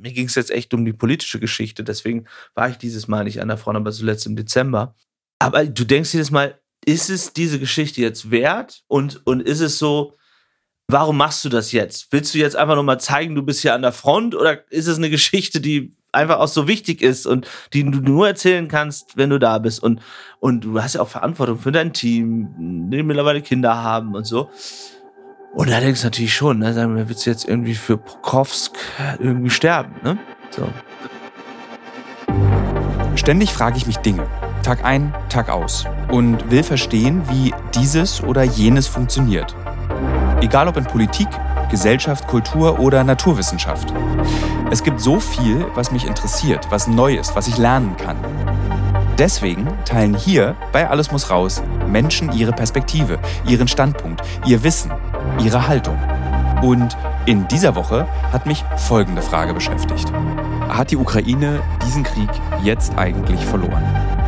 mir ging es jetzt echt um die politische Geschichte, deswegen war ich dieses Mal nicht an der Front, aber zuletzt im Dezember. Aber du denkst jedes Mal, ist es diese Geschichte jetzt wert? Und ist es so, warum machst du das jetzt? Willst du jetzt einfach nur mal zeigen, du bist hier an der Front? Oder ist es eine Geschichte, die einfach auch so wichtig ist und die du nur erzählen kannst, wenn du da bist? Und du hast ja auch Verantwortung für dein Team, die mittlerweile Kinder haben und so. Und da denkst du natürlich schon, ne? Sagen wir, willst du jetzt irgendwie für Pokrovsk irgendwie sterben, ne? So. Ständig frage ich mich Dinge, Tag ein, Tag aus, und will verstehen, wie dieses oder jenes funktioniert. Egal ob in Politik, Gesellschaft, Kultur oder Naturwissenschaft. Es gibt so viel, was mich interessiert, was neu ist, was ich lernen kann. Deswegen teilen hier bei Alles muss raus Menschen ihre Perspektive, ihren Standpunkt, ihr Wissen, ihre Haltung. Und in dieser Woche hat mich folgende Frage beschäftigt. Hat die Ukraine diesen Krieg jetzt eigentlich verloren?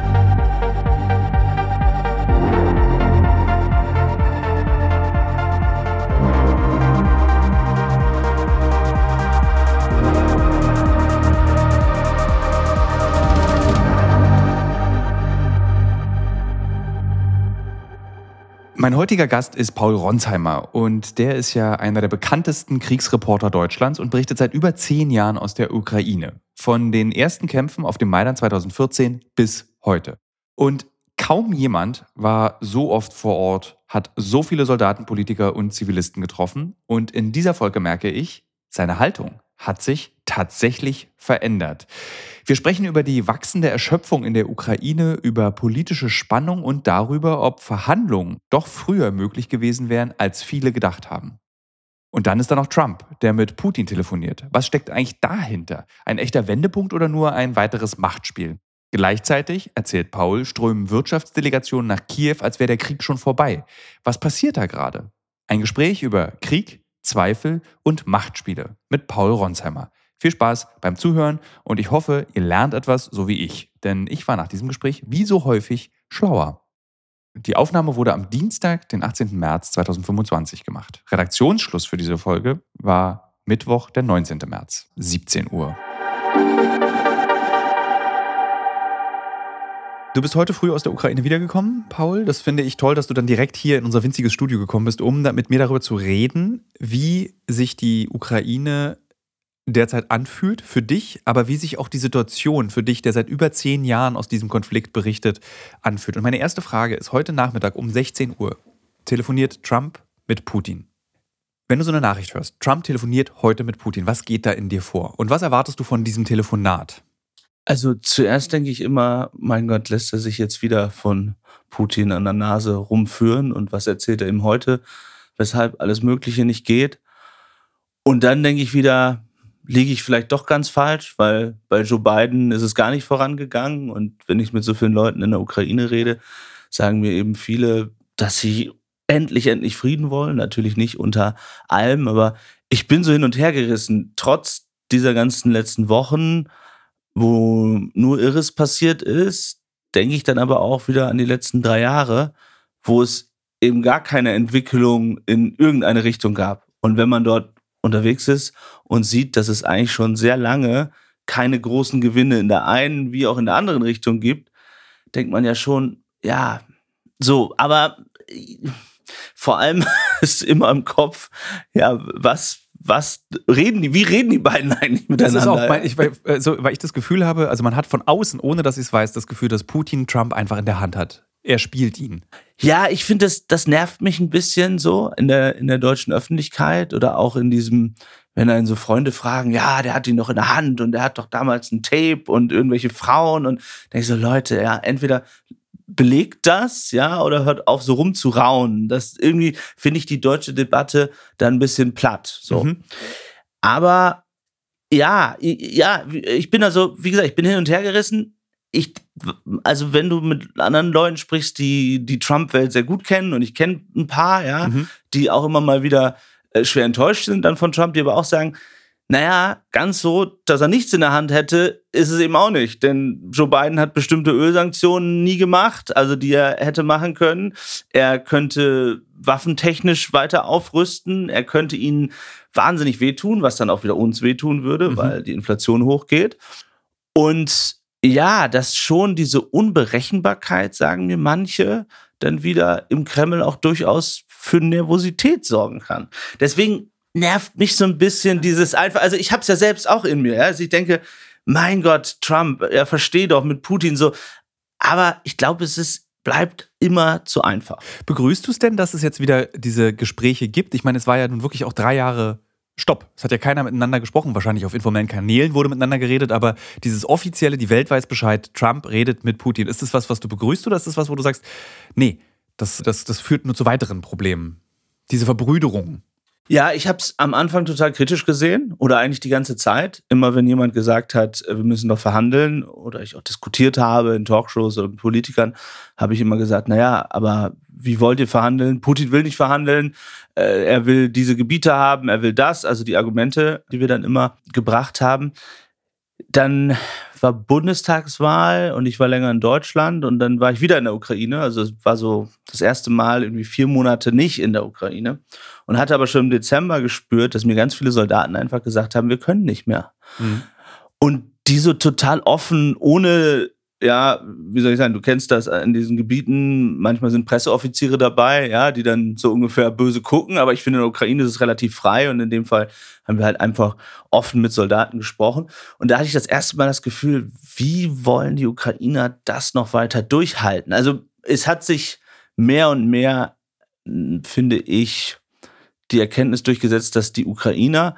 Mein heutiger Gast ist Paul Ronsheimer und der ist ja einer der bekanntesten Kriegsreporter Deutschlands und berichtet seit über 10 Jahren aus der Ukraine. Von den ersten Kämpfen auf dem Maidan 2014 bis heute. Und kaum jemand war so oft vor Ort, hat so viele Soldaten, Politiker und Zivilisten getroffen. Und in dieser Folge merke ich, seine Haltung hat sich tatsächlich verändert. Wir sprechen über die wachsende Erschöpfung in der Ukraine, über politische Spannung und darüber, ob Verhandlungen doch früher möglich gewesen wären, als viele gedacht haben. Und dann ist da noch Trump, der mit Putin telefoniert. Was steckt eigentlich dahinter? Ein echter Wendepunkt oder nur ein weiteres Machtspiel? Gleichzeitig, erzählt Paul, strömen Wirtschaftsdelegationen nach Kiew, als wäre der Krieg schon vorbei. Was passiert da gerade? Ein Gespräch über Krieg, Zweifel und Machtspiele mit Paul Ronsheimer. Viel Spaß beim Zuhören und ich hoffe, ihr lernt etwas, so wie ich. Denn ich war nach diesem Gespräch wie so häufig schlauer. Die Aufnahme wurde am Dienstag, den 18. März 2025 gemacht. Redaktionsschluss für diese Folge war Mittwoch, der 19. März, 17 Uhr. Du bist heute früh aus der Ukraine wiedergekommen, Paul. Das finde ich toll, dass du dann direkt hier in unser winziges Studio gekommen bist, um mit mir darüber zu reden, wie sich die Ukraine derzeit anfühlt für dich, aber wie sich auch die Situation für dich, der seit über 10 Jahren aus diesem Konflikt berichtet, anfühlt. Und meine erste Frage ist, heute Nachmittag um 16 Uhr telefoniert Trump mit Putin. Wenn du so eine Nachricht hörst, Trump telefoniert heute mit Putin, was geht da in dir vor? Und was erwartest du von diesem Telefonat? Also zuerst denke ich immer, mein Gott, lässt er sich jetzt wieder von Putin an der Nase rumführen und was erzählt er ihm heute, weshalb alles Mögliche nicht geht. Und dann denke ich wieder, liege ich vielleicht doch ganz falsch, weil bei Joe Biden ist es gar nicht vorangegangen. Und wenn ich mit so vielen Leuten in der Ukraine rede, sagen mir eben viele, dass sie endlich Frieden wollen. Natürlich nicht unter allem, aber ich bin so hin und her gerissen. Trotz dieser ganzen letzten Wochen, wo nur Irres passiert ist, denke ich dann aber auch wieder an die letzten 3 Jahre, wo es eben gar keine Entwicklung in irgendeine Richtung gab. Und wenn man dort unterwegs ist und sieht, dass es eigentlich schon sehr lange keine großen Gewinne in der einen wie auch in der anderen Richtung gibt, denkt man ja schon, ja, so, aber vor allem ist immer im Kopf, ja, wie reden die beiden eigentlich miteinander? Das ist auch, weil ich das Gefühl habe, also man hat von außen, ohne dass ich es weiß, das Gefühl, dass Putin Trump einfach in der Hand hat. Er spielt ihn. Ja, ich finde, das nervt mich ein bisschen so in der deutschen Öffentlichkeit oder auch in diesem, wenn einen so Freunde fragen, ja, der hat ihn doch in der Hand und der hat doch damals ein Tape und irgendwelche Frauen und denke ich so, Leute, ja, entweder belegt das, ja, oder hört auf, so rumzuraunen. Das irgendwie finde ich die deutsche Debatte dann ein bisschen platt, so. Mhm. Aber ja, ich bin also, wie gesagt, ich bin hin und her gerissen. Also wenn du mit anderen Leuten sprichst, die Trump-Welt sehr gut kennen, und ich kenne ein paar, ja, die auch immer mal wieder schwer enttäuscht sind dann von Trump, die aber auch sagen, naja, ganz so, dass er nichts in der Hand hätte, ist es eben auch nicht. Denn Joe Biden hat bestimmte Ölsanktionen nie gemacht, also die er hätte machen können. Er könnte waffentechnisch weiter aufrüsten. Er könnte ihnen wahnsinnig wehtun, was dann auch wieder uns wehtun würde, weil die Inflation hochgeht. Und ja, dass schon diese Unberechenbarkeit, sagen mir manche, dann wieder im Kreml auch durchaus für Nervosität sorgen kann. Deswegen nervt mich so ein bisschen dieses einfach, also ich habe es ja selbst auch in mir, ja? Also ich denke, mein Gott, Trump, ja, versteh doch mit Putin so, aber ich glaube, bleibt immer zu einfach. Begrüßt du es denn, dass es jetzt wieder diese Gespräche gibt? Ich meine, es war ja nun wirklich auch 3 Jahre Stopp. Es hat ja keiner miteinander gesprochen. Wahrscheinlich auf informellen Kanälen wurde miteinander geredet, aber dieses offizielle, die Welt weiß Bescheid, Trump redet mit Putin. Ist das was du begrüßt, oder ist das was, wo du sagst, nee, das führt nur zu weiteren Problemen? Diese Verbrüderung. Ja, ich habe es am Anfang total kritisch gesehen oder eigentlich die ganze Zeit. Immer wenn jemand gesagt hat, wir müssen doch verhandeln oder ich auch diskutiert habe in Talkshows oder mit Politikern, habe ich immer gesagt, naja, aber wie wollt ihr verhandeln? Putin will nicht verhandeln, er will diese Gebiete haben, er will das, also die Argumente, die wir dann immer gebracht haben. Dann war Bundestagswahl und ich war länger in Deutschland und dann war ich wieder in der Ukraine. Also es war so das erste Mal irgendwie 4 Monate nicht in der Ukraine und hatte aber schon im Dezember gespürt, dass mir ganz viele Soldaten einfach gesagt haben, wir können nicht mehr. Mhm. Und die so total offen, ohne, ja, wie soll ich sagen, du kennst das in diesen Gebieten, manchmal sind Presseoffiziere dabei, ja, die dann so ungefähr böse gucken, aber ich finde, in der Ukraine ist es relativ frei und in dem Fall haben wir halt einfach offen mit Soldaten gesprochen. Und da hatte ich das erste Mal das Gefühl, wie wollen die Ukrainer das noch weiter durchhalten? Also es hat sich mehr und mehr, finde ich, die Erkenntnis durchgesetzt, dass die Ukrainer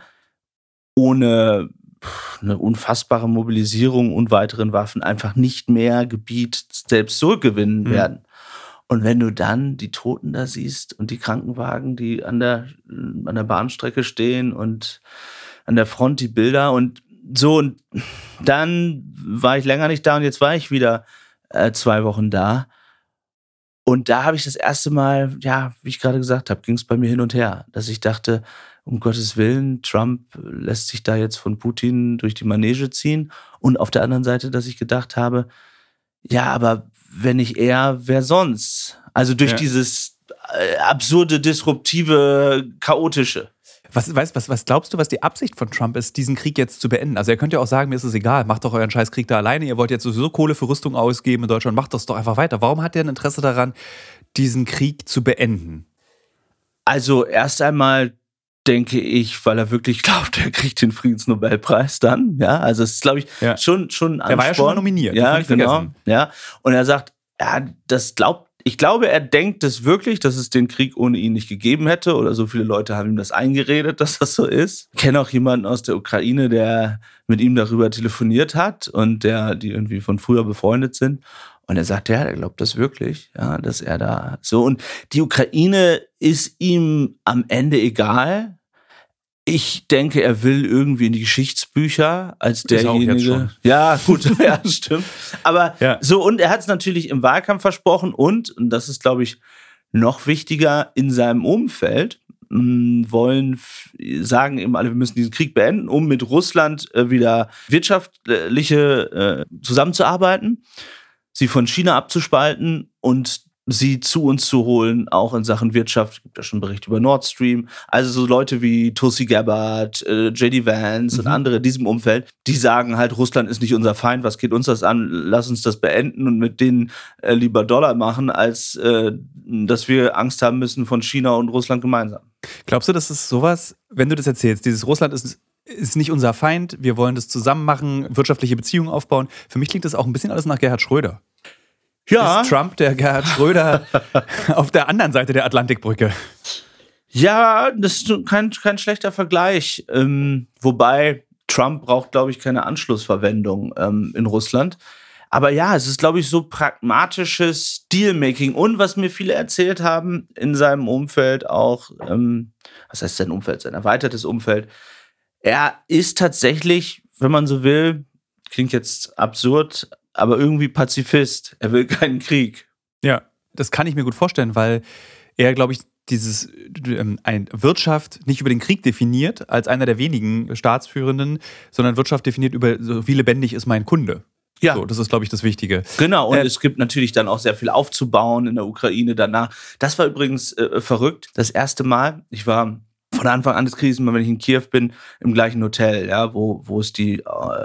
ohne eine unfassbare Mobilisierung und weiteren Waffen einfach nicht mehr Gebiet selbst zurückgewinnen werden. Und wenn du dann die Toten da siehst und die Krankenwagen, die an der Bahnstrecke stehen und an der Front die Bilder und so, und dann war ich länger nicht da und jetzt war ich wieder 2 Wochen da. Und da habe ich das erste Mal, ja, wie ich gerade gesagt habe, ging es bei mir hin und her, dass ich dachte, um Gottes Willen, Trump lässt sich da jetzt von Putin durch die Manege ziehen. Und auf der anderen Seite, dass ich gedacht habe, ja, aber wenn nicht er, wer sonst? Also durch dieses absurde, disruptive, chaotische. Was glaubst du, was die Absicht von Trump ist, diesen Krieg jetzt zu beenden? Also er könnte ja auch sagen, mir ist es egal, macht doch euren Scheißkrieg da alleine, ihr wollt jetzt sowieso Kohle für Rüstung ausgeben in Deutschland, macht das doch einfach weiter. Warum hat er ein Interesse daran, diesen Krieg zu beenden? Also erst einmal denke ich, weil er wirklich glaubt, er kriegt den Friedensnobelpreis dann. Ja, also es ist, glaube ich, schon ein Ansporn. Er war ja schon mal nominiert. Ja, genau. Ja. Und er sagt, ich glaube, er denkt es wirklich, dass es den Krieg ohne ihn nicht gegeben hätte oder so viele Leute haben ihm das eingeredet, dass das so ist. Ich kenne auch jemanden aus der Ukraine, der mit ihm darüber telefoniert hat und die irgendwie von früher befreundet sind. Und er sagt, ja, er glaubt das wirklich, ja, dass er da so. Und die Ukraine ist ihm am Ende egal. Ich denke, er will irgendwie in die Geschichtsbücher als derjenige. Ist er auch jetzt schon. Ja, gut, ja, stimmt. Aber so, und er hat es natürlich im Wahlkampf versprochen und das ist, glaube ich, noch wichtiger, in seinem Umfeld sagen eben alle, wir müssen diesen Krieg beenden, um mit Russland wieder wirtschaftliche zusammenzuarbeiten, sie von China abzuspalten und sie zu uns zu holen, auch in Sachen Wirtschaft. Es gibt ja schon einen Bericht über Nord Stream. Also so Leute wie Tulsi Gabbard, J.D. Vance und andere in diesem Umfeld, die sagen halt, Russland ist nicht unser Feind, was geht uns das an? Lass uns das beenden und mit denen lieber Dollar machen, als dass wir Angst haben müssen von China und Russland gemeinsam. Glaubst du, das ist sowas, wenn du das erzählst, dieses Russland ist nicht unser Feind, wir wollen das zusammen machen, wirtschaftliche Beziehungen aufbauen. Für mich klingt das auch ein bisschen alles nach Gerhard Schröder. Ja. Ist Trump der Gerhard Schröder auf der anderen Seite der Atlantikbrücke? Ja, das ist kein schlechter Vergleich. Wobei Trump braucht, glaube ich, keine Anschlussverwendung in Russland. Aber ja, es ist, glaube ich, so pragmatisches Dealmaking. Und was mir viele erzählt haben in seinem Umfeld auch, was heißt sein Umfeld, sein erweitertes Umfeld, er ist tatsächlich, wenn man so will, klingt jetzt absurd, aber irgendwie Pazifist. Er will keinen Krieg. Ja, das kann ich mir gut vorstellen, weil er, glaube ich, Wirtschaft nicht über den Krieg definiert, als einer der wenigen Staatsführenden, sondern Wirtschaft definiert über, so wie lebendig ist mein Kunde. Ja. So, das ist, glaube ich, das Wichtige. Genau, und es gibt natürlich dann auch sehr viel aufzubauen in der Ukraine danach. Das war übrigens verrückt. Das erste Mal, ich war von Anfang an des Krieges, immer wenn ich in Kiew bin, im gleichen Hotel, ja, wo es die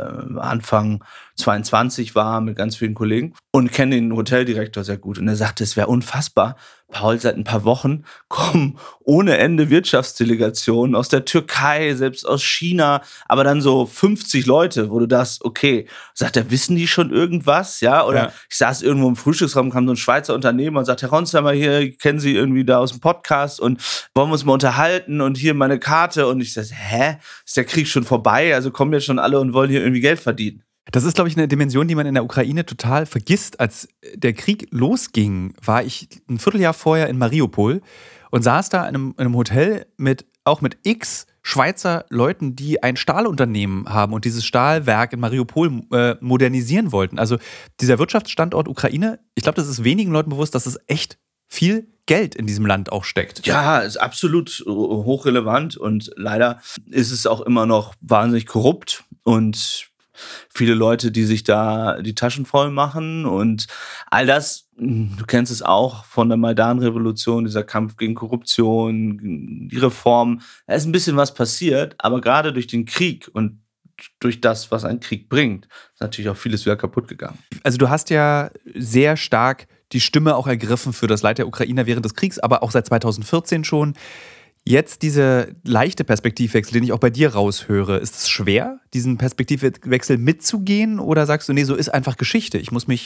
Anfang 22 war mit ganz vielen Kollegen und kenne den Hoteldirektor sehr gut. Und er sagte, es wäre unfassbar, Paul, seit ein paar Wochen kommen ohne Ende Wirtschaftsdelegationen aus der Türkei, selbst aus China, aber dann so 50 Leute, wo du das, okay, sagt er, wissen die schon irgendwas, ja? Oder ich saß irgendwo im Frühstücksraum, kam so ein Schweizer Unternehmer und sagt, Herr Ronsheimer, hier kennen Sie irgendwie da aus dem Podcast und wollen wir uns mal unterhalten und hier meine Karte. Und ich sag, hä? Ist der Krieg schon vorbei? Also kommen jetzt schon alle und wollen hier irgendwie Geld verdienen. Das ist, glaube ich, eine Dimension, die man in der Ukraine total vergisst. Als der Krieg losging, war ich ein Vierteljahr vorher in Mariupol und saß da in einem Hotel auch mit x Schweizer Leuten, die ein Stahlunternehmen haben und dieses Stahlwerk in Mariupol modernisieren wollten. Also dieser Wirtschaftsstandort Ukraine, ich glaube, das ist wenigen Leuten bewusst, dass es echt viel Geld in diesem Land auch steckt. Ja, ist absolut hochrelevant und leider ist es auch immer noch wahnsinnig korrupt und viele Leute, die sich da die Taschen voll machen und all das, du kennst es auch von der Maidan-Revolution, dieser Kampf gegen Korruption, die Reform, da ist ein bisschen was passiert, aber gerade durch den Krieg und durch das, was ein Krieg bringt, ist natürlich auch vieles wieder kaputt gegangen. Also du hast ja sehr stark die Stimme auch ergriffen für das Leid der Ukrainer während des Kriegs, aber auch seit 2014 schon. Jetzt diese leichte Perspektivwechsel, den ich auch bei dir raushöre, ist es schwer, diesen Perspektivwechsel mitzugehen? Oder sagst du, nee, so ist einfach Geschichte.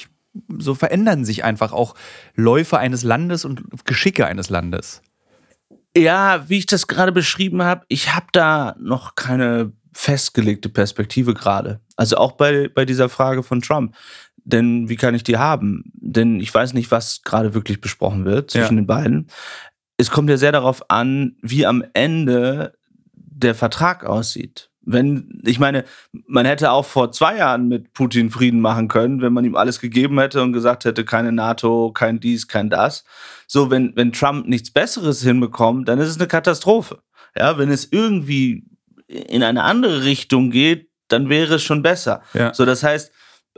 So verändern sich einfach auch Läufe eines Landes und Geschicke eines Landes. Ja, wie ich das gerade beschrieben habe, ich habe da noch keine festgelegte Perspektive gerade. Also auch bei dieser Frage von Trump. Denn wie kann ich die haben? Denn ich weiß nicht, was gerade wirklich besprochen wird zwischen den beiden. Es kommt ja sehr darauf an, wie am Ende der Vertrag aussieht. Ich meine, man hätte auch vor 2 Jahren mit Putin Frieden machen können, wenn man ihm alles gegeben hätte und gesagt hätte, keine NATO, kein dies, kein das. So, wenn Trump nichts Besseres hinbekommt, dann ist es eine Katastrophe. Ja, wenn es irgendwie in eine andere Richtung geht, dann wäre es schon besser. Ja. So, das heißt,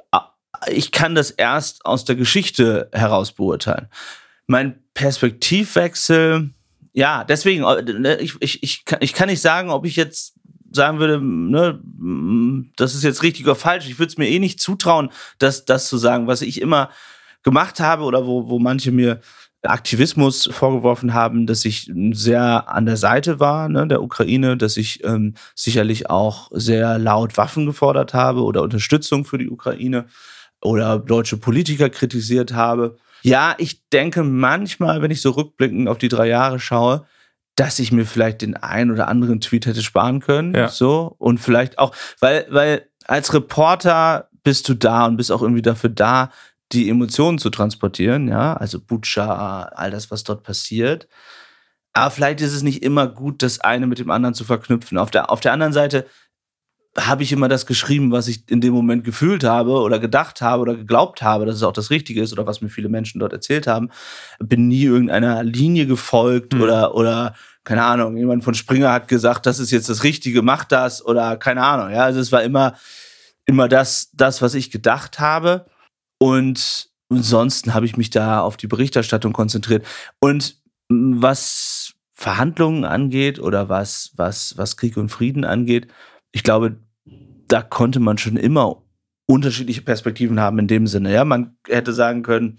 ich kann das erst aus der Geschichte heraus beurteilen. Mein Perspektivwechsel, ja, deswegen, ich kann nicht sagen, ob ich jetzt sagen würde, ne, das ist jetzt richtig oder falsch. Ich würde es mir eh nicht zutrauen, das zu sagen, was ich immer gemacht habe oder wo manche mir Aktivismus vorgeworfen haben, dass ich sehr an der Seite war, ne, der Ukraine, dass ich sicherlich auch sehr laut Waffen gefordert habe oder Unterstützung für die Ukraine oder deutsche Politiker kritisiert habe. Ja, ich denke manchmal, wenn ich so rückblickend auf die 3 Jahre schaue, dass ich mir vielleicht den einen oder anderen Tweet hätte sparen können. Ja. So. Und vielleicht auch, weil als Reporter bist du da und bist auch irgendwie dafür da, die Emotionen zu transportieren. Ja, also Butscha, all das, was dort passiert. Aber vielleicht ist es nicht immer gut, das eine mit dem anderen zu verknüpfen. Auf der anderen Seite habe ich immer das geschrieben, was ich in dem Moment gefühlt habe oder gedacht habe oder geglaubt habe, dass es auch das Richtige ist oder was mir viele Menschen dort erzählt haben. Bin nie irgendeiner Linie gefolgt oder keine Ahnung, jemand von Springer hat gesagt, das ist jetzt das Richtige, mach das oder keine Ahnung. Ja, also es war immer das, was ich gedacht habe und ansonsten habe ich mich da auf die Berichterstattung konzentriert. Und was Verhandlungen angeht oder was Krieg und Frieden angeht, ich glaube, da konnte man schon immer unterschiedliche Perspektiven haben in dem Sinne. Ja, man hätte sagen können,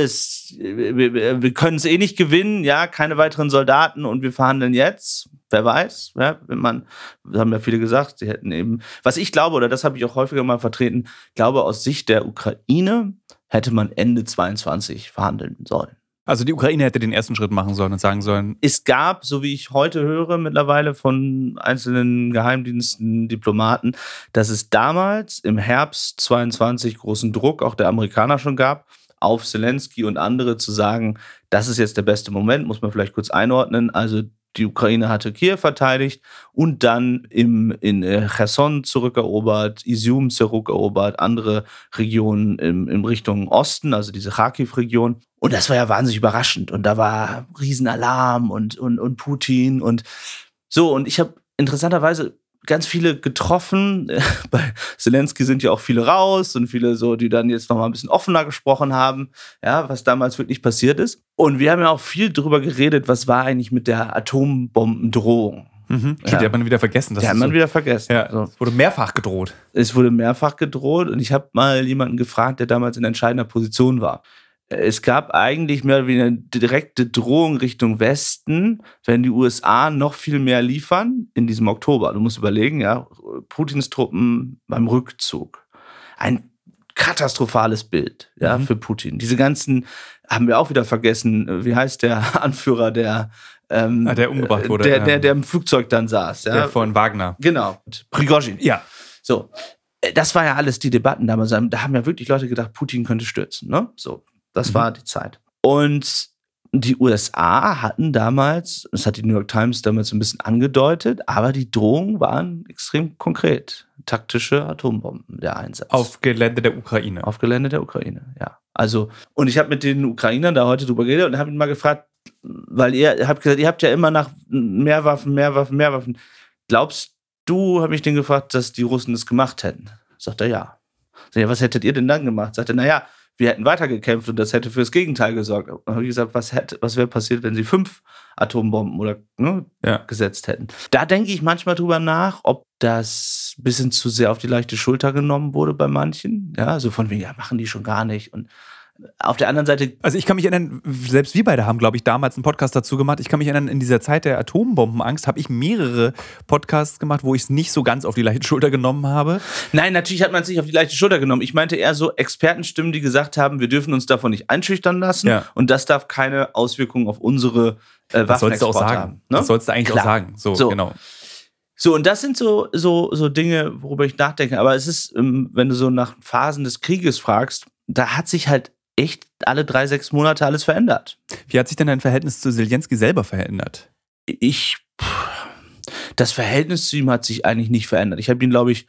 wir können es eh nicht gewinnen, ja, keine weiteren Soldaten und wir verhandeln jetzt. Wer weiß, ja, haben ja viele gesagt, sie hätten eben, was ich glaube, oder das habe ich auch häufiger mal vertreten, glaube aus Sicht der Ukraine hätte man Ende 22 verhandeln sollen. Also die Ukraine hätte den ersten Schritt machen sollen und sagen sollen. Es gab, so wie ich heute höre, mittlerweile von einzelnen Geheimdiensten, Diplomaten, dass es damals im Herbst 22 großen Druck, auch der Amerikaner schon gab, auf Zelensky und andere zu sagen, das ist jetzt der beste Moment, muss man vielleicht kurz einordnen. Also die Ukraine hatte Kiew verteidigt und dann in Cherson zurückerobert, Izium zurückerobert, andere Regionen in Richtung Osten, also diese Kharkiv-Region. Und das war ja wahnsinnig überraschend. Und da war Riesenalarm und Putin und so. Und ich habe interessanterweise ganz viele getroffen. Bei Zelensky sind ja auch viele raus und viele so, die dann jetzt nochmal ein bisschen offener gesprochen haben, ja, was damals wirklich passiert ist. Und wir haben ja auch viel drüber geredet, was war eigentlich mit der Atombombendrohung. Stimmt, die hat man wieder vergessen. Die hat man wieder vergessen. Ja, so. Es wurde mehrfach gedroht. Es wurde mehrfach gedroht und ich habe mal jemanden gefragt, der damals in entscheidender Position war. Es gab eigentlich mehr oder weniger eine direkte Drohung Richtung Westen, wenn die USA noch viel mehr liefern in diesem Oktober. Du musst überlegen, ja, Putins Truppen beim Rückzug. Ein katastrophales Bild, ja, für Putin. Diese ganzen, haben wir auch wieder vergessen, wie heißt der Anführer, der umgebracht wurde. Der im Flugzeug dann saß. Ja? Der von Wagner. Genau, Prigozhin. Ja. So, das war ja alles die Debatten damals. Da haben ja wirklich Leute gedacht, Putin könnte stürzen, ne? So. Das war die Zeit. Und die USA hatten damals, das hat die New York Times damals ein bisschen angedeutet, aber die Drohungen waren extrem konkret. Taktische Atombomben, der Einsatz. Auf Gelände der Ukraine. Auf Gelände der Ukraine, ja. Also, und ich habe mit den Ukrainern da heute drüber geredet und habe ihn mal gefragt, weil ihr habt gesagt, ihr habt ja immer nach mehr Waffen. Glaubst du, habe ich den gefragt, dass die Russen das gemacht hätten? Sagt er, ja. Sag ich, was hättet ihr denn dann gemacht? Sagt er, naja, wir hätten weitergekämpft und das hätte fürs Gegenteil gesorgt. Und dann habe ich gesagt, was wäre passiert, wenn sie 5 Atombomben gesetzt hätten? Da denke ich manchmal drüber nach, ob das ein bisschen zu sehr auf die leichte Schulter genommen wurde bei manchen. Ja, so von wegen, ja, machen die schon gar nicht. Und auf der anderen Seite... Also ich kann mich erinnern, selbst wir beide haben, glaube ich, damals einen Podcast dazu gemacht. Ich kann mich erinnern, in dieser Zeit der Atombombenangst habe ich mehrere Podcasts gemacht, wo ich es nicht so ganz auf die leichte Schulter genommen habe. Nein, natürlich hat man es nicht auf die leichte Schulter genommen. Ich meinte eher so Expertenstimmen, die gesagt haben, wir dürfen uns davon nicht einschüchtern lassen und das darf keine Auswirkungen auf unsere Waffenexporte haben. Ne? Das sollst du eigentlich auch sagen. So, genau. So, und das sind so Dinge, worüber ich nachdenke. Aber es ist, wenn du so nach Phasen des Krieges fragst, da hat sich halt echt alle 3-6 Monate alles verändert. Wie hat sich denn dein Verhältnis zu Zelensky selber verändert? Das Verhältnis zu ihm hat sich eigentlich nicht verändert. Ich habe ihn, glaube ich,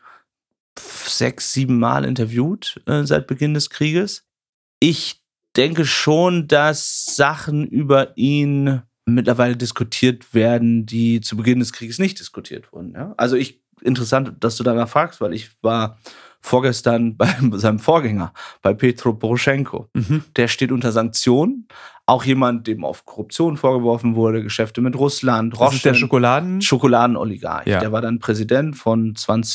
6-7 Mal interviewt seit Beginn des Krieges. Ich denke schon, dass Sachen über ihn mittlerweile diskutiert werden, die zu Beginn des Krieges nicht diskutiert wurden. Ja? Also interessant, dass du danach fragst, weil ich war vorgestern bei seinem Vorgänger, bei Petro Poroschenko. Der steht unter Sanktionen. Auch jemand, dem auf Korruption vorgeworfen wurde, Geschäfte mit Russland. Das ist der Schokoladenoligarch. Ja. Der war dann Präsident von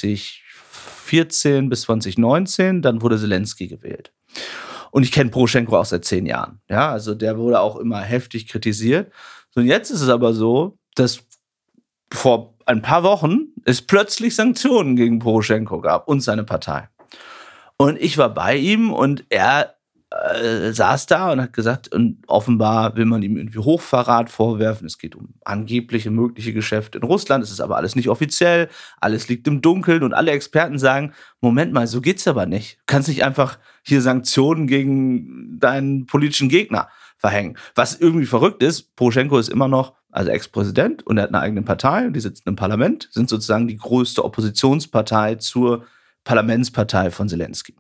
2014 bis 2019. Dann wurde Zelensky gewählt. Und ich kenne Poroschenko auch seit 10 Jahren. Ja, also der wurde auch immer heftig kritisiert. So, und jetzt ist es aber so, dass vor ein paar Wochen es plötzlich Sanktionen gegen Poroschenko gab und seine Partei. Und ich war bei ihm und er saß da und hat gesagt, und offenbar will man ihm irgendwie Hochverrat vorwerfen. Es geht um angebliche mögliche Geschäfte in Russland. Es ist aber alles nicht offiziell. Alles liegt im Dunkeln. Und alle Experten sagen, Moment mal, so geht's aber nicht. Du kannst nicht einfach hier Sanktionen gegen deinen politischen Gegner verhängen. Was irgendwie verrückt ist, Poroschenko ist immer noch Ex-Präsident und er hat eine eigene Partei und die sitzen im Parlament, sind sozusagen die größte Oppositionspartei zur Parlamentspartei von Zelensky.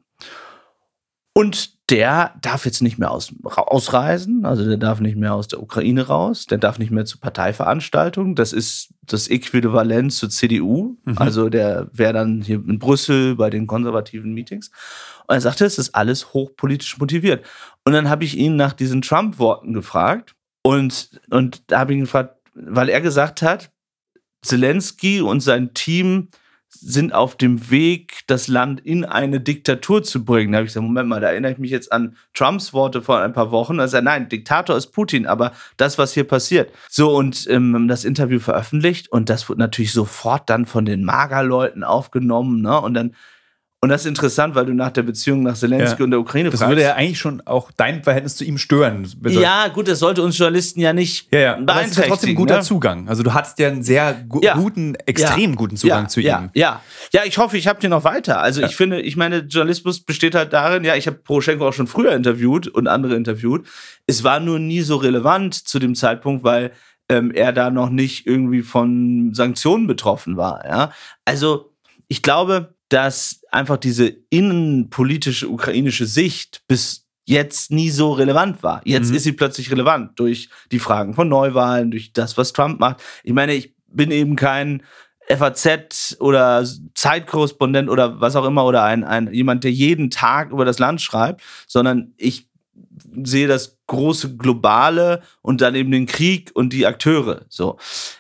Und der darf jetzt nicht mehr ausreisen, also der darf nicht mehr aus der Ukraine raus, der darf nicht mehr zu Parteiveranstaltungen, das ist das Äquivalent zur CDU, also der wäre dann hier in Brüssel bei den konservativen Meetings. Und er sagte, es ist alles hochpolitisch motiviert. Und dann habe ich ihn nach diesen Trump-Worten gefragt und da habe ich ihn gefragt, weil er gesagt hat, Zelensky und sein Team sind auf dem Weg, das Land in eine Diktatur zu bringen. Da habe ich gesagt, Moment mal, da erinnere ich mich jetzt an Trumps Worte vor ein paar Wochen. Er sagt, nein, Diktator ist Putin, aber das, was hier passiert. So, und das Interview veröffentlicht und das wurde natürlich sofort dann von den Magerleuten aufgenommen, ne? Und das ist interessant, weil du nach der Beziehung nach Zelensky und der Ukraine fragst. Das würde ja eigentlich schon auch dein Verhältnis zu ihm stören. Ja, gut, das sollte uns Journalisten ja nicht beeinträchtigen. Aber es ist ja trotzdem ein guter Zugang. Also du hattest ja einen sehr guten, extrem guten Zugang zu ihm. Ja, ich hoffe, ich habe den noch weiter. Also ich meine, Journalismus besteht halt darin, ich habe Poroschenko auch schon früher interviewt und andere interviewt. Es war nur nie so relevant zu dem Zeitpunkt, weil er da noch nicht irgendwie von Sanktionen betroffen war. Ja? Also ich glaube, dass einfach diese innenpolitische ukrainische Sicht bis jetzt nie so relevant war. Jetzt ist sie plötzlich relevant durch die Fragen von Neuwahlen, durch das, was Trump macht. Ich meine, ich bin eben kein FAZ oder Zeitkorrespondent oder was auch immer oder ein jemand, der jeden Tag über das Land schreibt, sondern ich sehe das große Globale und dann eben den Krieg und die Akteure. So.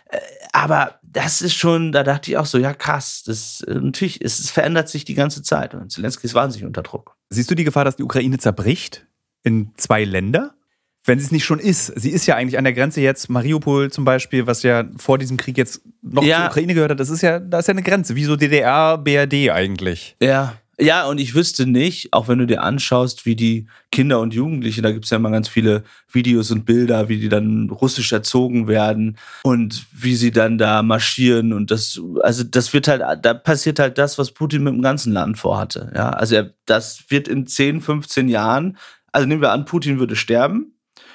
Aber das ist schon, da dachte ich auch so, ja krass, natürlich, es verändert sich die ganze Zeit und Zelensky ist wahnsinnig unter Druck. Siehst du die Gefahr, dass die Ukraine zerbricht in 2 Länder? Wenn sie es nicht schon ist. Sie ist ja eigentlich an der Grenze jetzt, Mariupol zum Beispiel, was ja vor diesem Krieg jetzt noch zur Ukraine gehört hat, da ist ja eine Grenze, wie so DDR, BRD eigentlich. Ja, und ich wüsste nicht, auch wenn du dir anschaust, wie die Kinder und Jugendliche, da gibt es ja immer ganz viele Videos und Bilder, wie die dann russisch erzogen werden und wie sie dann da marschieren und das wird halt, da passiert halt das, was Putin mit dem ganzen Land vorhatte. Ja, also das wird in 10, 15 Jahren, also nehmen wir an, Putin würde sterben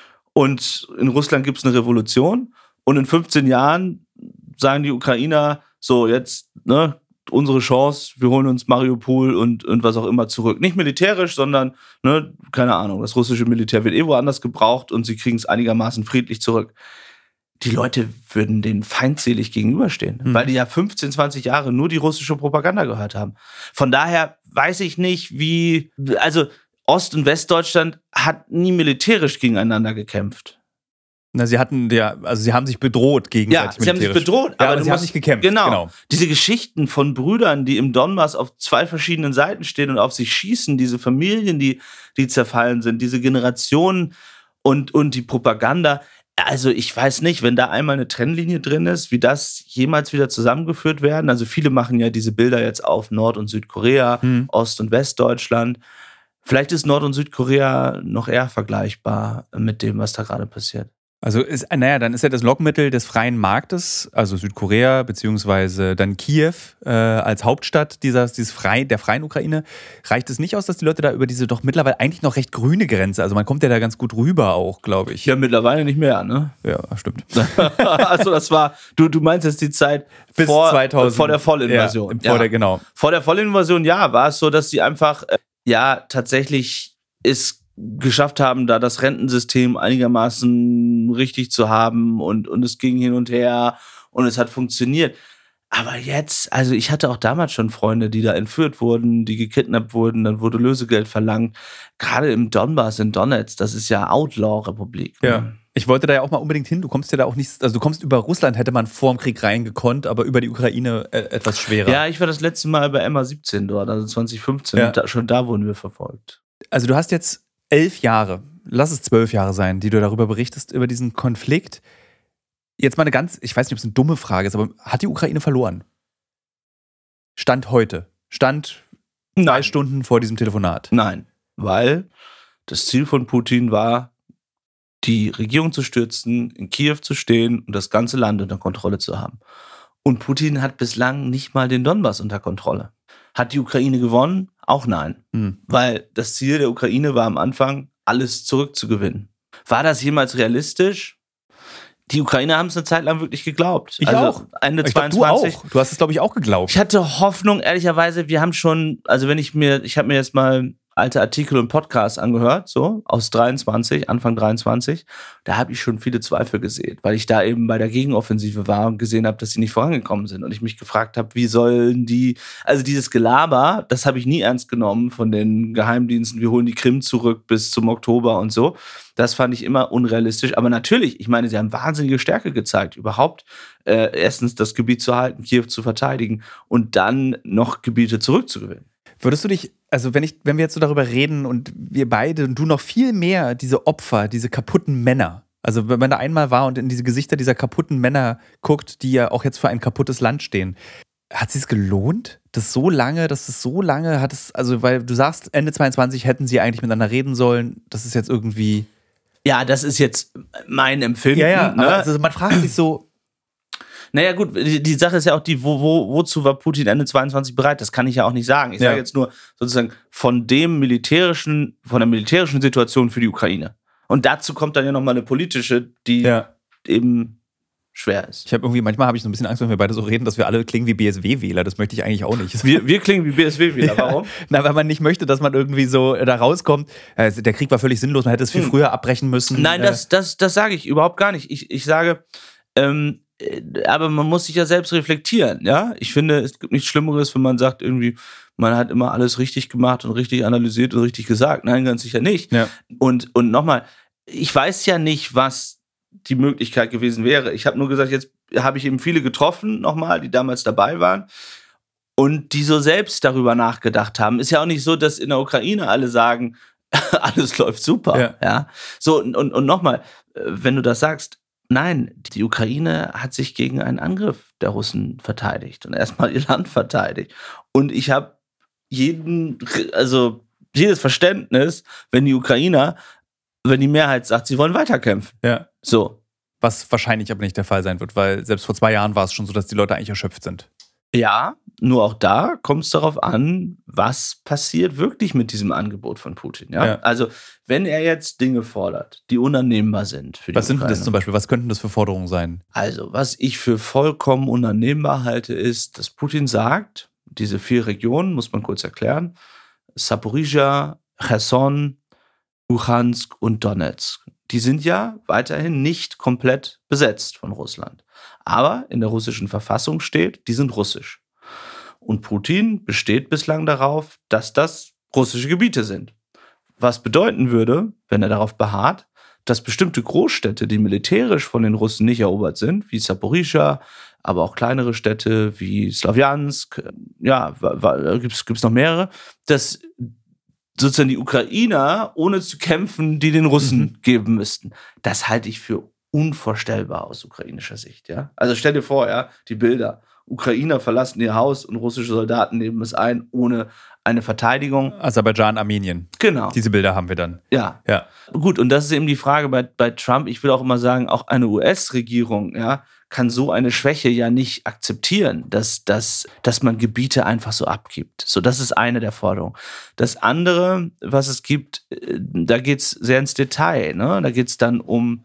und in Russland gibt es eine Revolution und in 15 Jahren sagen die Ukrainer, so jetzt, ne, unsere Chance, wir holen uns Mariupol und was auch immer zurück. Nicht militärisch, sondern, ne, keine Ahnung, das russische Militär wird woanders gebraucht und sie kriegen es einigermaßen friedlich zurück. Die Leute würden denen feindselig gegenüberstehen, weil die ja 15, 20 Jahre nur die russische Propaganda gehört haben. Von daher weiß ich nicht, also Ost- und Westdeutschland hat nie militärisch gegeneinander gekämpft. Na, sie haben sich bedroht gegenseitig. Ja, sie haben sich bedroht, aber sie haben nicht gekämpft. Genau. Diese Geschichten von Brüdern, die im Donbass auf 2 verschiedenen Seiten stehen und auf sich schießen, diese Familien, die zerfallen sind, diese Generationen und die Propaganda. Also ich weiß nicht, wenn da einmal eine Trennlinie drin ist, wie das jemals wieder zusammengeführt werden. Also viele machen ja diese Bilder jetzt auf Nord- und Südkorea, Ost- und Westdeutschland. Vielleicht ist Nord- und Südkorea noch eher vergleichbar mit dem, was da gerade passiert. Also dann ist ja das Lockmittel des freien Marktes, also Südkorea beziehungsweise dann Kiew als Hauptstadt der freien Ukraine. Reicht es nicht aus, dass die Leute da über diese doch mittlerweile eigentlich noch recht grüne Grenze, also man kommt ja da ganz gut rüber auch, glaube ich. Ja, mittlerweile nicht mehr, ne? Ja, stimmt. Also das war, du meinst jetzt die Zeit bis vor 2000, vor der Vollinvasion. Genau. Vor der Vollinvasion, ja, war es so, dass sie einfach, tatsächlich geschafft haben, da das Rentensystem einigermaßen richtig zu haben und es ging hin und her und es hat funktioniert. Aber jetzt, also ich hatte auch damals schon Freunde, die da entführt wurden, die gekidnappt wurden, dann wurde Lösegeld verlangt. Gerade im Donbass, in Donetsk, das ist ja Outlaw-Republik. Ja. Ich wollte da ja auch mal unbedingt hin. Du kommst ja da auch nicht, also du kommst über Russland, hätte man vor dem Krieg reingekonnt, aber über die Ukraine etwas schwerer. Ja, ich war das letzte Mal bei MA17 dort, also 2015. Ja. Schon da wurden wir verfolgt. Also du hast jetzt 11 Jahre, lass es 12 Jahre sein, die du darüber berichtest, über diesen Konflikt. Jetzt mal ich weiß nicht, ob es eine dumme Frage ist, aber hat die Ukraine verloren? Stand heute. Stand 2 Stunden vor diesem Telefonat. Nein, weil das Ziel von Putin war, die Regierung zu stürzen, in Kiew zu stehen und das ganze Land unter Kontrolle zu haben. Und Putin hat bislang nicht mal den Donbass unter Kontrolle. Hat die Ukraine gewonnen? Auch nein. Weil das Ziel der Ukraine war am Anfang, alles zurückzugewinnen. War das jemals realistisch? Die Ukrainer haben es eine Zeit lang wirklich geglaubt. Ich also auch. Ende ich 22. Du hast es, glaube ich, auch geglaubt. Ich hatte Hoffnung, ehrlicherweise, wir haben schon, also ich habe mir jetzt mal alte Artikel und Podcasts angehört, so aus Anfang 23, da habe ich schon viele Zweifel gesehen, weil ich da eben bei der Gegenoffensive war und gesehen habe, dass sie nicht vorangekommen sind und ich mich gefragt habe, wie sollen die, also dieses Gelaber, das habe ich nie ernst genommen von den Geheimdiensten, wir holen die Krim zurück bis zum Oktober und so, das fand ich immer unrealistisch, aber natürlich, ich meine, sie haben wahnsinnige Stärke gezeigt, überhaupt erstens das Gebiet zu halten, Kiew zu verteidigen und dann noch Gebiete zurückzugewinnen. Würdest du dich, also wenn wir jetzt so darüber reden und wir beide und du noch viel mehr diese Opfer, diese kaputten Männer, also wenn man da einmal war und in diese Gesichter dieser kaputten Männer guckt, die ja auch jetzt für ein kaputtes Land stehen, hat es sich gelohnt, dass es so lange hat es, also weil du sagst, Ende 22 hätten sie eigentlich miteinander reden sollen, das ist jetzt irgendwie... Ja, das ist jetzt mein Empfinden. Ja, ne? Also man fragt sich so... Naja gut, die Sache ist ja auch die, wozu war Putin Ende 22 bereit? Das kann ich ja auch nicht sagen. Ich sage jetzt nur sozusagen von der militärischen Situation für die Ukraine. Und dazu kommt dann ja nochmal eine politische, die eben schwer ist. Manchmal habe ich so ein bisschen Angst, wenn wir beide so reden, dass wir alle klingen wie BSW-Wähler. Das möchte ich eigentlich auch nicht. Wir klingen wie BSW-Wähler. Warum? Na, weil man nicht möchte, dass man irgendwie so da rauskommt. Der Krieg war völlig sinnlos, man hätte es viel früher abbrechen müssen. Nein, das sage ich überhaupt gar nicht. Ich sage, aber man muss sich ja selbst reflektieren, ja. Ich finde, es gibt nichts Schlimmeres, wenn man sagt, irgendwie, man hat immer alles richtig gemacht und richtig analysiert und richtig gesagt. Nein, ganz sicher nicht. Ja. Und nochmal, ich weiß ja nicht, was die Möglichkeit gewesen wäre. Ich habe nur gesagt, jetzt habe ich eben viele getroffen, nochmal, die damals dabei waren und die so selbst darüber nachgedacht haben. Ist ja auch nicht so, dass in der Ukraine alle sagen, alles läuft super. Ja. So, und nochmal, wenn du das sagst, nein, die Ukraine hat sich gegen einen Angriff der Russen verteidigt und erstmal ihr Land verteidigt. Und ich habe jedes Verständnis, wenn die Ukrainer, wenn die Mehrheit sagt, sie wollen weiterkämpfen. Ja. So. Was wahrscheinlich aber nicht der Fall sein wird, weil selbst vor 2 Jahren war es schon so, dass die Leute eigentlich erschöpft sind. Ja, nur auch da kommt es darauf an, was passiert wirklich mit diesem Angebot von Putin. Ja? Also, wenn er jetzt Dinge fordert, die unannehmbar sind für die Was sind Ukraine. das zum Beispiel? Was könnten das für Forderungen sein? Also, was ich für vollkommen unannehmbar halte, ist, dass Putin sagt, diese 4 Regionen, muss man kurz erklären, Saporizhia, Cherson, Luhansk und Donetsk, die sind ja weiterhin nicht komplett besetzt von Russland. Aber in der russischen Verfassung steht, die sind russisch. Und Putin besteht bislang darauf, dass das russische Gebiete sind. Was bedeuten würde, wenn er darauf beharrt, dass bestimmte Großstädte, die militärisch von den Russen nicht erobert sind, wie Saporizhia, aber auch kleinere Städte wie Slawjansk, gibt's noch mehrere, dass sozusagen die Ukrainer, ohne zu kämpfen, die den Russen geben müssten. Das halte ich für unvorstellbar aus ukrainischer Sicht. Ja? Also stell dir vor, ja, die Bilder. Ukrainer verlassen ihr Haus und russische Soldaten nehmen es ein, ohne eine Verteidigung. Aserbaidschan, Armenien. Genau. Diese Bilder haben wir dann. Ja. Gut, und das ist eben die Frage bei Trump. Ich will auch immer sagen, auch eine US-Regierung, ja, kann so eine Schwäche ja nicht akzeptieren, dass man Gebiete einfach so abgibt. So, das ist eine der Forderungen. Das andere, was es gibt, da geht es sehr ins Detail. Ne? Da geht es dann um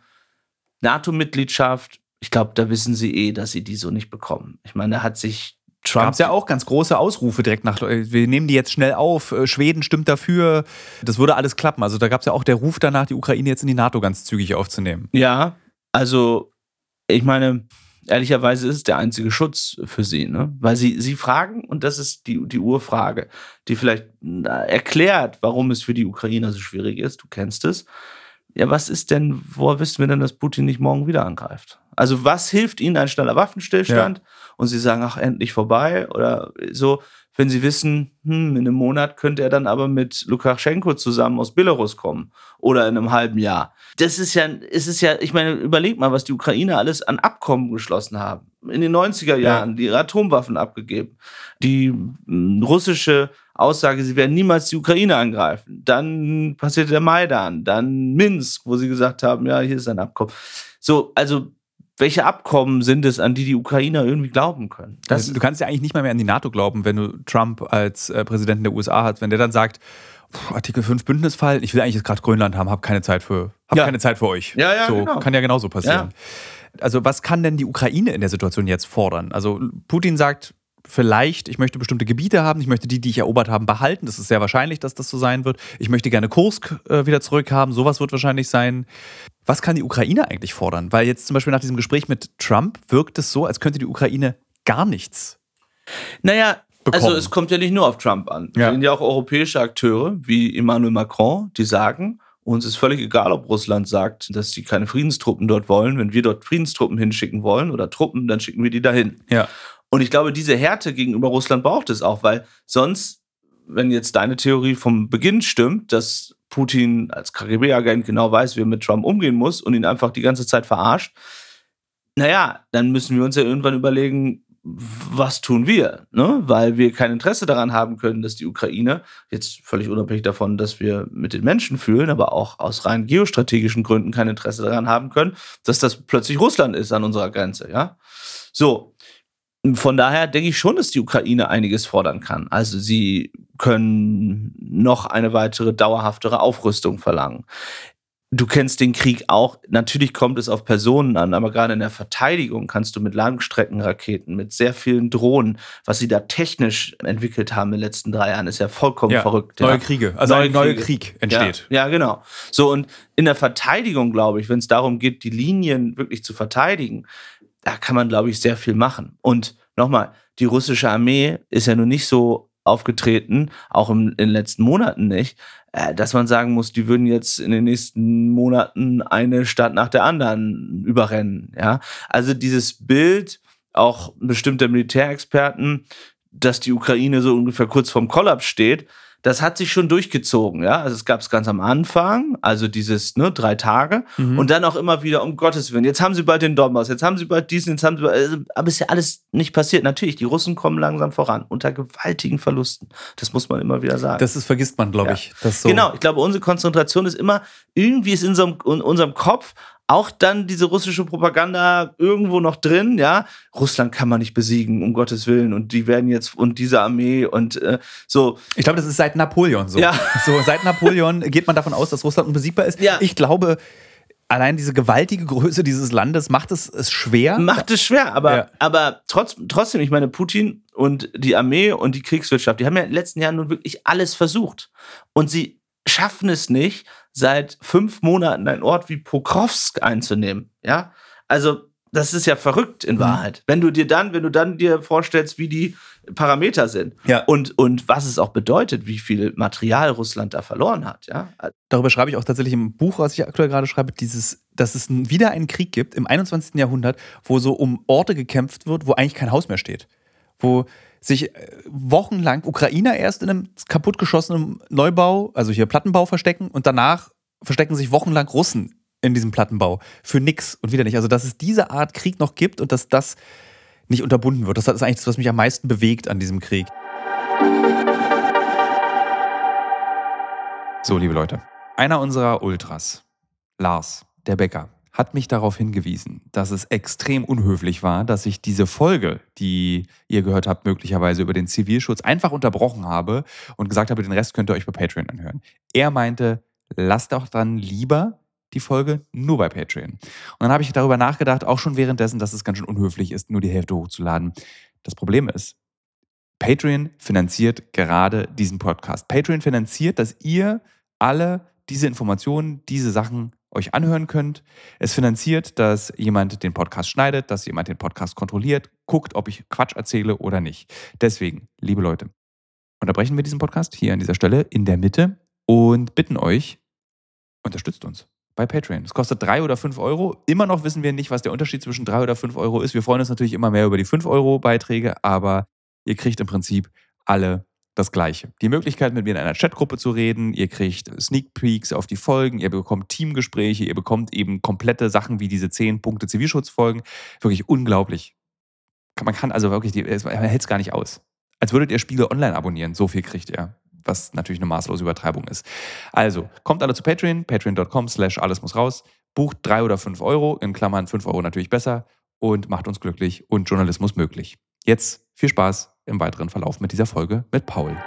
NATO-Mitgliedschaft. Ich glaube, da wissen sie dass sie die so nicht bekommen. Ich meine, da hat sich Trump... Gab es ja auch ganz große Ausrufe direkt nach, wir nehmen die jetzt schnell auf, Schweden stimmt dafür, das würde alles klappen. Also da gab es ja auch der Ruf danach, die Ukraine jetzt in die NATO ganz zügig aufzunehmen. Ja, also ich meine, ehrlicherweise ist es der einzige Schutz für sie, ne? Weil sie fragen, und das ist die Urfrage, die vielleicht erklärt, warum es für die Ukrainer so schwierig ist, du kennst es. Ja, was ist denn, woher wissen wir denn, dass Putin nicht morgen wieder angreift? Also was hilft ihnen ein schneller Waffenstillstand? Ja. Und sie sagen, ach, endlich vorbei oder so, wenn sie wissen, in einem Monat könnte er dann aber mit Lukaschenko zusammen aus Belarus kommen oder in einem halben Jahr. Es ist ja, ich meine, überleg mal, was die Ukrainer alles an Abkommen geschlossen haben. In den 90er Jahren die Atomwaffen abgegeben. Die russische Aussage, sie werden niemals die Ukraine angreifen. Dann passierte der Maidan, dann Minsk, wo sie gesagt haben, ja, hier ist ein Abkommen. So, also welche Abkommen sind es, an die Ukrainer irgendwie glauben können? Du kannst ja eigentlich nicht mal mehr an die NATO glauben, wenn du Trump als Präsidenten der USA hast, wenn der dann sagt, Artikel 5 Bündnisfall, ich will eigentlich jetzt gerade Grönland haben, habe keine Zeit für euch. Ja, so, genau. Kann ja genauso passieren. Ja. Also was kann denn die Ukraine in der Situation jetzt fordern? Also Putin sagt, vielleicht, ich möchte bestimmte Gebiete haben, ich möchte die ich erobert habe, behalten. Das ist sehr wahrscheinlich, dass das so sein wird. Ich möchte gerne Kursk wieder zurückhaben, sowas wird wahrscheinlich sein. Was kann die Ukraine eigentlich fordern? Weil jetzt zum Beispiel nach diesem Gespräch mit Trump wirkt es so, als könnte die Ukraine gar nichts bekommen. Also es kommt ja nicht nur auf Trump an. Es sind ja auch europäische Akteure wie Emmanuel Macron, die sagen, uns ist völlig egal, ob Russland sagt, dass sie keine Friedenstruppen dort wollen. Wenn wir dort Friedenstruppen hinschicken wollen oder Truppen, dann schicken wir die dahin. Ja. Und ich glaube, diese Härte gegenüber Russland braucht es auch, weil sonst, wenn jetzt deine Theorie vom Beginn stimmt, dass Putin als KGB-Agent genau weiß, wie er mit Trump umgehen muss und ihn einfach die ganze Zeit verarscht, dann müssen wir uns ja irgendwann überlegen, was tun wir? Ne? Weil wir kein Interesse daran haben können, dass die Ukraine, jetzt völlig unabhängig davon, dass wir mit den Menschen fühlen, aber auch aus rein geostrategischen Gründen kein Interesse daran haben können, dass das plötzlich Russland ist an unserer Grenze. Ja? So. Von daher denke ich schon, dass die Ukraine einiges fordern kann. Also sie können noch eine weitere dauerhaftere Aufrüstung verlangen. Du kennst den Krieg auch. Natürlich kommt es auf Personen an, aber gerade in der Verteidigung kannst du mit Langstreckenraketen, mit sehr vielen Drohnen, was sie da technisch entwickelt haben in den letzten 3 Jahren, ist ja vollkommen verrückt. Neue Kriege, also ein neuer Krieg entsteht. Ja, genau. So, und in der Verteidigung, glaube ich, wenn es darum geht, die Linien wirklich zu verteidigen, da kann man, glaube ich, sehr viel machen. Und nochmal, die russische Armee ist ja nun nicht so aufgetreten, auch in den letzten Monaten nicht, dass man sagen muss, die würden jetzt in den nächsten Monaten eine Stadt nach der anderen überrennen. Ja? Also dieses Bild, auch bestimmter Militärexperten, dass die Ukraine so ungefähr kurz vorm Kollaps steht, das hat sich schon durchgezogen, ja. Also es gab es ganz am Anfang, also dieses 3 Tage und dann auch immer wieder, um Gottes Willen, jetzt haben sie bald den Donbass, jetzt haben sie bald diesen, jetzt haben sie bald, aber ist ja alles nicht passiert. Natürlich, die Russen kommen langsam voran, unter gewaltigen Verlusten. Das muss man immer wieder sagen. Das vergisst man, glaube ich. Das so. Genau, ich glaube, unsere Konzentration ist immer, irgendwie ist in unserem Kopf auch dann diese russische Propaganda irgendwo noch drin, ja. Russland kann man nicht besiegen, um Gottes Willen. Und die werden jetzt, und diese Armee und so. Ich glaube, das ist seit Napoleon so. Ja. So, seit Napoleon geht man davon aus, dass Russland unbesiegbar ist. Ja. Ich glaube, allein diese gewaltige Größe dieses Landes macht es schwer. Aber trotzdem, ich meine, Putin und die Armee und die Kriegswirtschaft, die haben ja in den letzten Jahren nun wirklich alles versucht. Und sie schaffen es nicht, seit 5 Monaten einen Ort wie Pokrovsk einzunehmen. Ja, also das ist ja verrückt in Wahrheit. Wenn du dann dir vorstellst, wie die Parameter sind und was es auch bedeutet, wie viel Material Russland da verloren hat. Ja? Darüber schreibe ich auch tatsächlich im Buch, was ich aktuell gerade schreibe, dass es wieder einen Krieg gibt im 21. Jahrhundert, wo so um Orte gekämpft wird, wo eigentlich kein Haus mehr steht. Wo sich wochenlang Ukrainer erst in einem kaputtgeschossenen Neubau, also hier Plattenbau, verstecken und danach verstecken sich wochenlang Russen in diesem Plattenbau für nix und wieder nicht. Also, dass es diese Art Krieg noch gibt und dass das nicht unterbunden wird. Das ist eigentlich das, was mich am meisten bewegt an diesem Krieg. So, liebe Leute, einer unserer Ultras, Lars, der Bäcker, hat mich darauf hingewiesen, dass es extrem unhöflich war, dass ich diese Folge, die ihr gehört habt, möglicherweise über den Zivilschutz, einfach unterbrochen habe und gesagt habe, den Rest könnt ihr euch bei Patreon anhören. Er meinte, lasst doch dann lieber die Folge nur bei Patreon. Und dann habe ich darüber nachgedacht, auch schon währenddessen, dass es ganz schön unhöflich ist, nur die Hälfte hochzuladen. Das Problem ist, Patreon finanziert gerade diesen Podcast. Patreon finanziert, dass ihr alle diese Informationen, diese Sachen euch anhören könnt. Es finanziert, dass jemand den Podcast schneidet, dass jemand den Podcast kontrolliert, guckt, ob ich Quatsch erzähle oder nicht. Deswegen, liebe Leute, unterbrechen wir diesen Podcast hier an dieser Stelle in der Mitte und bitten euch, unterstützt uns bei Patreon. Es kostet 3 oder 5 Euro. Immer noch wissen wir nicht, was der Unterschied zwischen 3 oder 5 Euro ist. Wir freuen uns natürlich immer mehr über die 5 Euro Beiträge, aber ihr kriegt im Prinzip alle das Gleiche. Die Möglichkeit, mit mir in einer Chatgruppe zu reden, ihr kriegt Sneak Peeks auf die Folgen, ihr bekommt Teamgespräche, ihr bekommt eben komplette Sachen wie diese 10 Punkte Zivilschutzfolgen. Wirklich unglaublich. Man kann also wirklich, man hält es gar nicht aus. Als würdet ihr Spiele online abonnieren, so viel kriegt ihr. Was natürlich eine maßlose Übertreibung ist. Also, kommt alle zu Patreon, patreon.com/allesmussraus, bucht 3 oder 5 Euro, in Klammern 5 Euro natürlich besser und macht uns glücklich und Journalismus möglich. Jetzt viel Spaß im weiteren Verlauf mit dieser Folge mit Paul.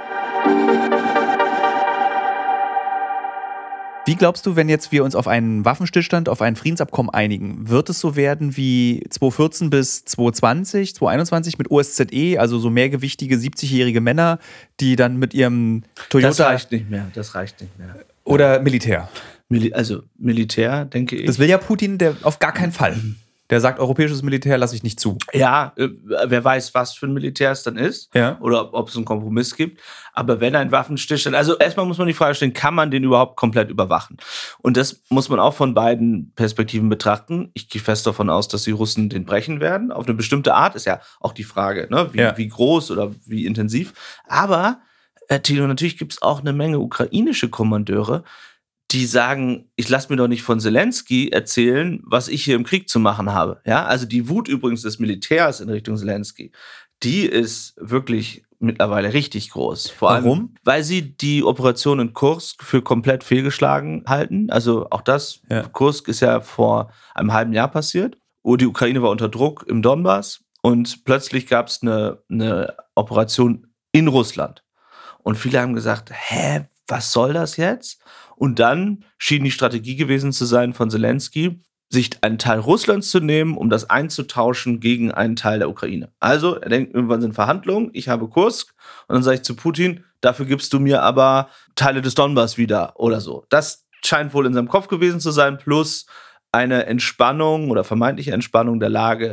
Wie glaubst du, wenn jetzt wir uns auf einen Waffenstillstand, auf ein Friedensabkommen einigen, wird es so werden wie 2014 bis 2020, 2021 mit OSZE, also so mehrgewichtige 70-jährige Männer, die dann mit ihrem Toyota... Das reicht nicht mehr. Oder Militär? Also Militär, denke ich. Das will ja Putin auf gar keinen Fall. Der sagt, europäisches Militär lasse ich nicht zu. Ja, wer weiß, was für ein Militär es dann ist. Ja. Oder ob es einen Kompromiss gibt. Aber wenn ein Waffenstillstand, also erstmal muss man die Frage stellen, kann man den überhaupt komplett überwachen? Und das muss man auch von beiden Perspektiven betrachten. Ich gehe fest davon aus, dass die Russen den brechen werden. Auf eine bestimmte Art ist ja auch die Frage, ne? Wie groß oder wie intensiv. Aber, Thilo, natürlich gibt es auch eine Menge ukrainische Kommandeure, die sagen, ich lasse mir doch nicht von Zelensky erzählen, was ich hier im Krieg zu machen habe. Ja, also die Wut übrigens des Militärs in Richtung Zelensky, die ist wirklich mittlerweile richtig groß. Vor allem, weil sie die Operation in Kursk für komplett fehlgeschlagen halten. Also auch das, Kursk ist ja vor einem halben Jahr passiert. Die Ukraine war unter Druck im Donbass und plötzlich gab es eine Operation in Russland. Und viele haben gesagt, was soll das jetzt? Und dann schien die Strategie gewesen zu sein von Zelensky, sich einen Teil Russlands zu nehmen, um das einzutauschen gegen einen Teil der Ukraine. Also, er denkt, irgendwann sind Verhandlungen, ich habe Kursk, und dann sage ich zu Putin, dafür gibst du mir aber Teile des Donbass wieder oder so. Das scheint wohl in seinem Kopf gewesen zu sein, plus eine Entspannung oder vermeintliche Entspannung der Lage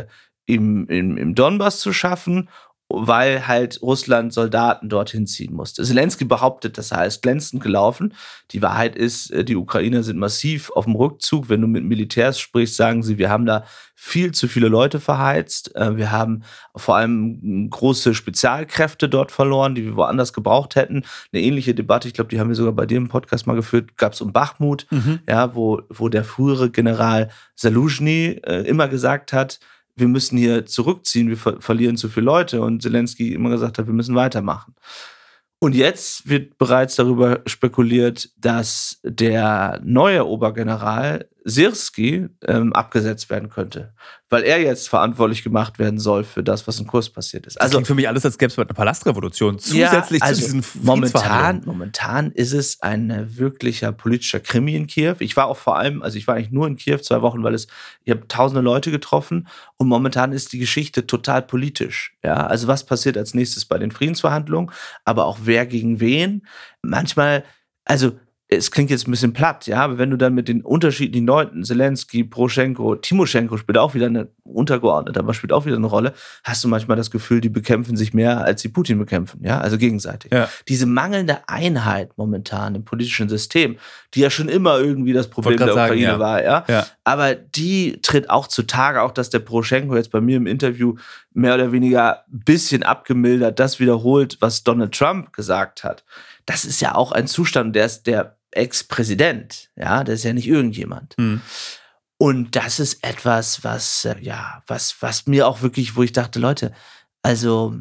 im Donbass zu schaffen, weil halt Russland Soldaten dorthin ziehen musste. Zelensky behauptet, das heißt glänzend gelaufen. Die Wahrheit ist, die Ukrainer sind massiv auf dem Rückzug. Wenn du mit Militärs sprichst, sagen sie, wir haben da viel zu viele Leute verheizt. Wir haben vor allem große Spezialkräfte dort verloren, die wir woanders gebraucht hätten. Eine ähnliche Debatte, ich glaube, die haben wir sogar bei dir im Podcast mal geführt, gab es um Bachmut, ja, wo der frühere General Saluzhny immer gesagt hat, wir müssen hier zurückziehen, wir verlieren zu viele Leute. Und Zelensky immer gesagt hat, wir müssen weitermachen. Und jetzt wird bereits darüber spekuliert, dass der neue Obergeneral Syrski abgesetzt werden könnte, weil er jetzt verantwortlich gemacht werden soll für das, was im Kurs passiert ist. Das klingt für mich alles, als gäbe es eine Palastrevolution. Zusätzlich zu diesen Friedensverhandlungen. Momentan ist es ein wirklicher politischer Krimi in Kiew. Ich war eigentlich nur in Kiew 2 Wochen, weil ich habe tausende Leute getroffen und momentan ist die Geschichte total politisch. Ja, also was passiert als nächstes bei den Friedensverhandlungen, aber auch wer gegen wen. Manchmal, also es klingt jetzt ein bisschen platt, ja, aber wenn du dann mit den unterschiedlichen Leuten, Zelensky, Poroschenko, Timoschenko spielt auch wieder eine untergeordnete, aber spielt auch wieder eine Rolle, hast du manchmal das Gefühl, die bekämpfen sich mehr, als sie Putin bekämpfen, ja, also gegenseitig. Ja. Diese mangelnde Einheit momentan im politischen System, die ja schon immer irgendwie das Problem der Ukraine war, ja, aber die tritt auch zutage, auch dass der Poroschenko jetzt bei mir im Interview mehr oder weniger ein bisschen abgemildert das wiederholt, was Donald Trump gesagt hat. Das ist ja auch ein Zustand, der ist der Ex-Präsident, ja, der ist ja nicht irgendjemand. Und das ist etwas, was mir auch wirklich, wo ich dachte, Leute, also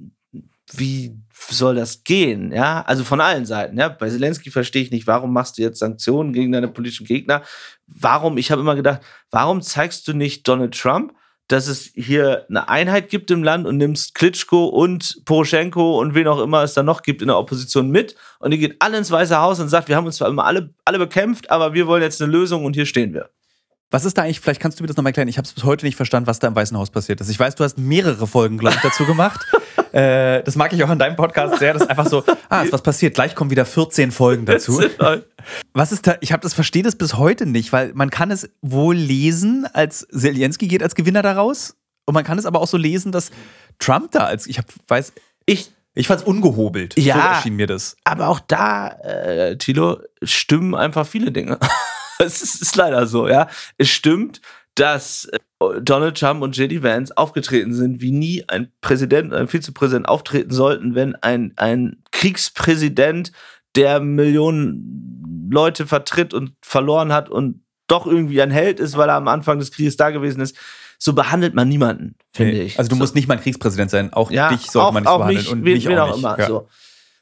wie soll das gehen, ja, also von allen Seiten, ja, bei Zelensky verstehe ich nicht, warum machst du jetzt Sanktionen gegen deine politischen Gegner, ich habe immer gedacht, warum zeigst du nicht Donald Trump, dass es hier eine Einheit gibt im Land und nimmst Klitschko und Poroschenko und wen auch immer es da noch gibt in der Opposition mit und die geht alle ins Weiße Haus und sagt, wir haben uns zwar immer alle bekämpft, aber wir wollen jetzt eine Lösung und hier stehen wir. Was ist da eigentlich, vielleicht kannst du mir das nochmal erklären, ich habe es bis heute nicht verstanden, was da im Weißen Haus passiert ist. Ich weiß, du hast mehrere Folgen, glaube ich, dazu gemacht. Das mag ich auch an deinem Podcast sehr, das ist einfach so, ist was passiert, gleich kommen wieder 14 Folgen dazu. Was ist da, verstehe das bis heute nicht, weil man kann es wohl lesen, als Zelensky geht als Gewinner daraus und man kann es aber auch so lesen, dass Trump da ich fand es ungehobelt, ja, so erschien mir das. Aber auch da, Thilo, stimmen einfach viele Dinge. Es ist leider so, ja. Es stimmt, dass Donald Trump und J.D. Vance aufgetreten sind, wie nie ein Vizepräsident auftreten sollten, wenn ein Kriegspräsident, der Millionen Leute vertritt und verloren hat und doch irgendwie ein Held ist, weil er am Anfang des Krieges da gewesen ist. So behandelt man niemanden, finde ich. Also du musst nicht mal ein Kriegspräsident sein, auch dich sollte man nicht behandeln. Und mich auch immer. Ja. So.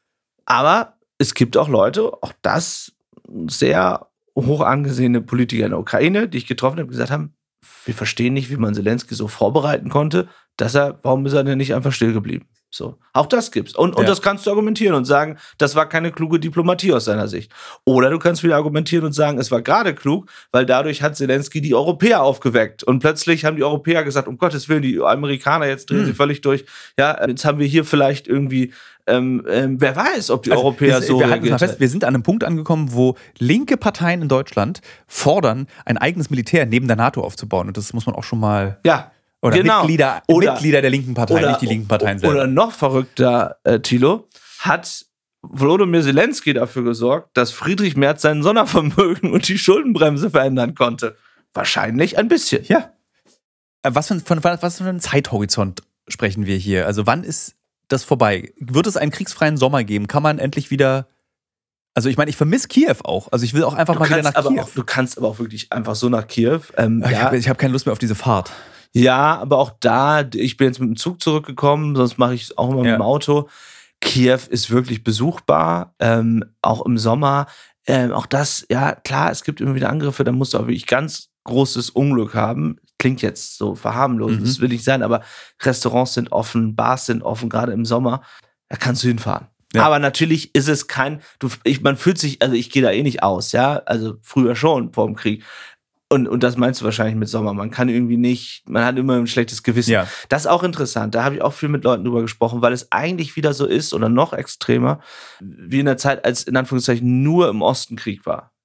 Aber es gibt auch Leute, auch das sehr hoch angesehene Politiker in der Ukraine, die ich getroffen habe, gesagt haben, wir verstehen nicht, wie man Zelensky so vorbereiten konnte, warum ist er denn nicht einfach still geblieben? So. Auch das gibt's. Und das kannst du argumentieren und sagen, das war keine kluge Diplomatie aus seiner Sicht. Oder du kannst wieder argumentieren und sagen, es war gerade klug, weil dadurch hat Zelensky die Europäer aufgeweckt. Und plötzlich haben die Europäer gesagt, um Gottes Willen, die Amerikaner, jetzt drehen sie völlig durch. Ja, jetzt haben wir hier vielleicht irgendwie wer weiß, ob die Europäer so reagiert haben. Wir sind an einem Punkt angekommen, wo linke Parteien in Deutschland fordern, ein eigenes Militär neben der NATO aufzubauen. Und das muss man auch schon mal... Ja. Oder genau. Mitglieder der linken Partei, nicht die linken Parteien selber. Oder noch verrückter, Thilo, hat Volodymyr Zelensky dafür gesorgt, dass Friedrich Merz sein Sondervermögen und die Schuldenbremse verändern konnte. Wahrscheinlich ein bisschen. Ja. Was für einen Zeithorizont sprechen wir hier? Also wann ist das vorbei? Wird es einen kriegsfreien Sommer geben? Kann man endlich wieder... Also ich meine, ich vermisse Kiew auch. Also ich will auch einfach mal wieder nach Kiew. Du kannst aber auch wirklich einfach so nach Kiew. Ich hab keine Lust mehr auf diese Fahrt. Ja, aber auch da, ich bin jetzt mit dem Zug zurückgekommen, sonst mache ich es auch immer mit dem Auto. Kiew ist wirklich besuchbar, auch im Sommer. Auch das, ja klar, es gibt immer wieder Angriffe, da musst du auch wirklich ganz großes Unglück haben. Klingt jetzt so verharmlosend, das will ich sein, aber Restaurants sind offen, Bars sind offen, gerade im Sommer. Da kannst du hinfahren. Ja. Aber natürlich ist es man fühlt sich, also ich gehe da eh nicht aus, ja, also früher schon, vor dem Krieg. Und das meinst du wahrscheinlich mit Sommer. Man kann irgendwie nicht, man hat immer ein schlechtes Gewissen. Ja. Das ist auch interessant. Da habe ich auch viel mit Leuten drüber gesprochen, weil es eigentlich wieder so ist oder noch extremer, wie in der Zeit, als in Anführungszeichen nur im Osten Krieg war.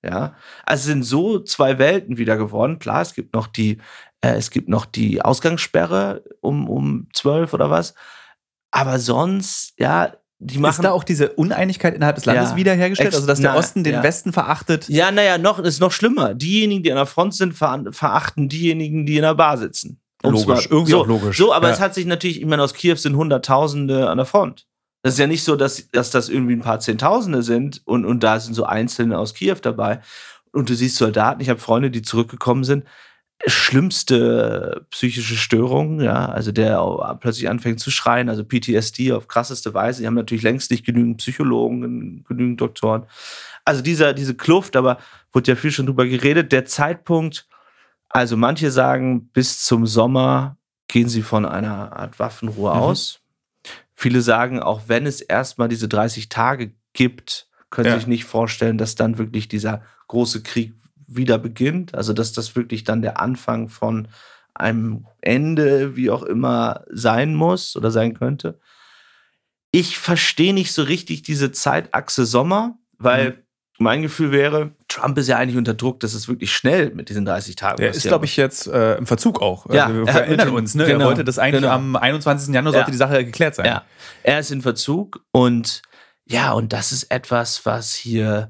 Ja, also sind so zwei Welten wieder geworden. Klar, es gibt noch die Ausgangssperre um 12 oder was. Aber sonst, ja, die machen. Ist da auch diese Uneinigkeit innerhalb des Landes wiederhergestellt? Also, dass der Osten den Westen verachtet? Ja, ist noch schlimmer. Diejenigen, die an der Front sind, verachten diejenigen, die in der Bar sitzen. Logisch, irgendwie auch logisch. So, aber es hat sich natürlich, ich meine, aus Kiew sind Hunderttausende an der Front. Das ist ja nicht so, dass das irgendwie ein paar Zehntausende sind und da sind so Einzelne aus Kiew dabei. Und du siehst Soldaten, ich habe Freunde, die zurückgekommen sind, schlimmste psychische Störungen, ja, also der plötzlich anfängt zu schreien, also PTSD auf krasseste Weise. Die haben natürlich längst nicht genügend Psychologen, genügend Doktoren. Also diese Kluft, aber wurde ja viel schon drüber geredet. Der Zeitpunkt, also manche sagen, bis zum Sommer gehen sie von einer Art Waffenruhe aus. Viele sagen, auch wenn es erstmal diese 30 Tage gibt, können sich nicht vorstellen, dass dann wirklich dieser große Krieg wieder beginnt. Also dass das wirklich dann der Anfang von einem Ende, wie auch immer, sein muss oder sein könnte. Ich verstehe nicht so richtig diese Zeitachse Sommer, weil mein Gefühl wäre, Trump ist ja eigentlich unter Druck, dass es wirklich schnell mit diesen 30 Tagen passiert. Der ist, glaube ich, jetzt im Verzug auch. Ja, also wir erinnern uns, ne? Genau, er wollte das eigentlich am 21. Januar sollte die Sache geklärt sein. Ja, er ist in Verzug und das ist etwas, was hier,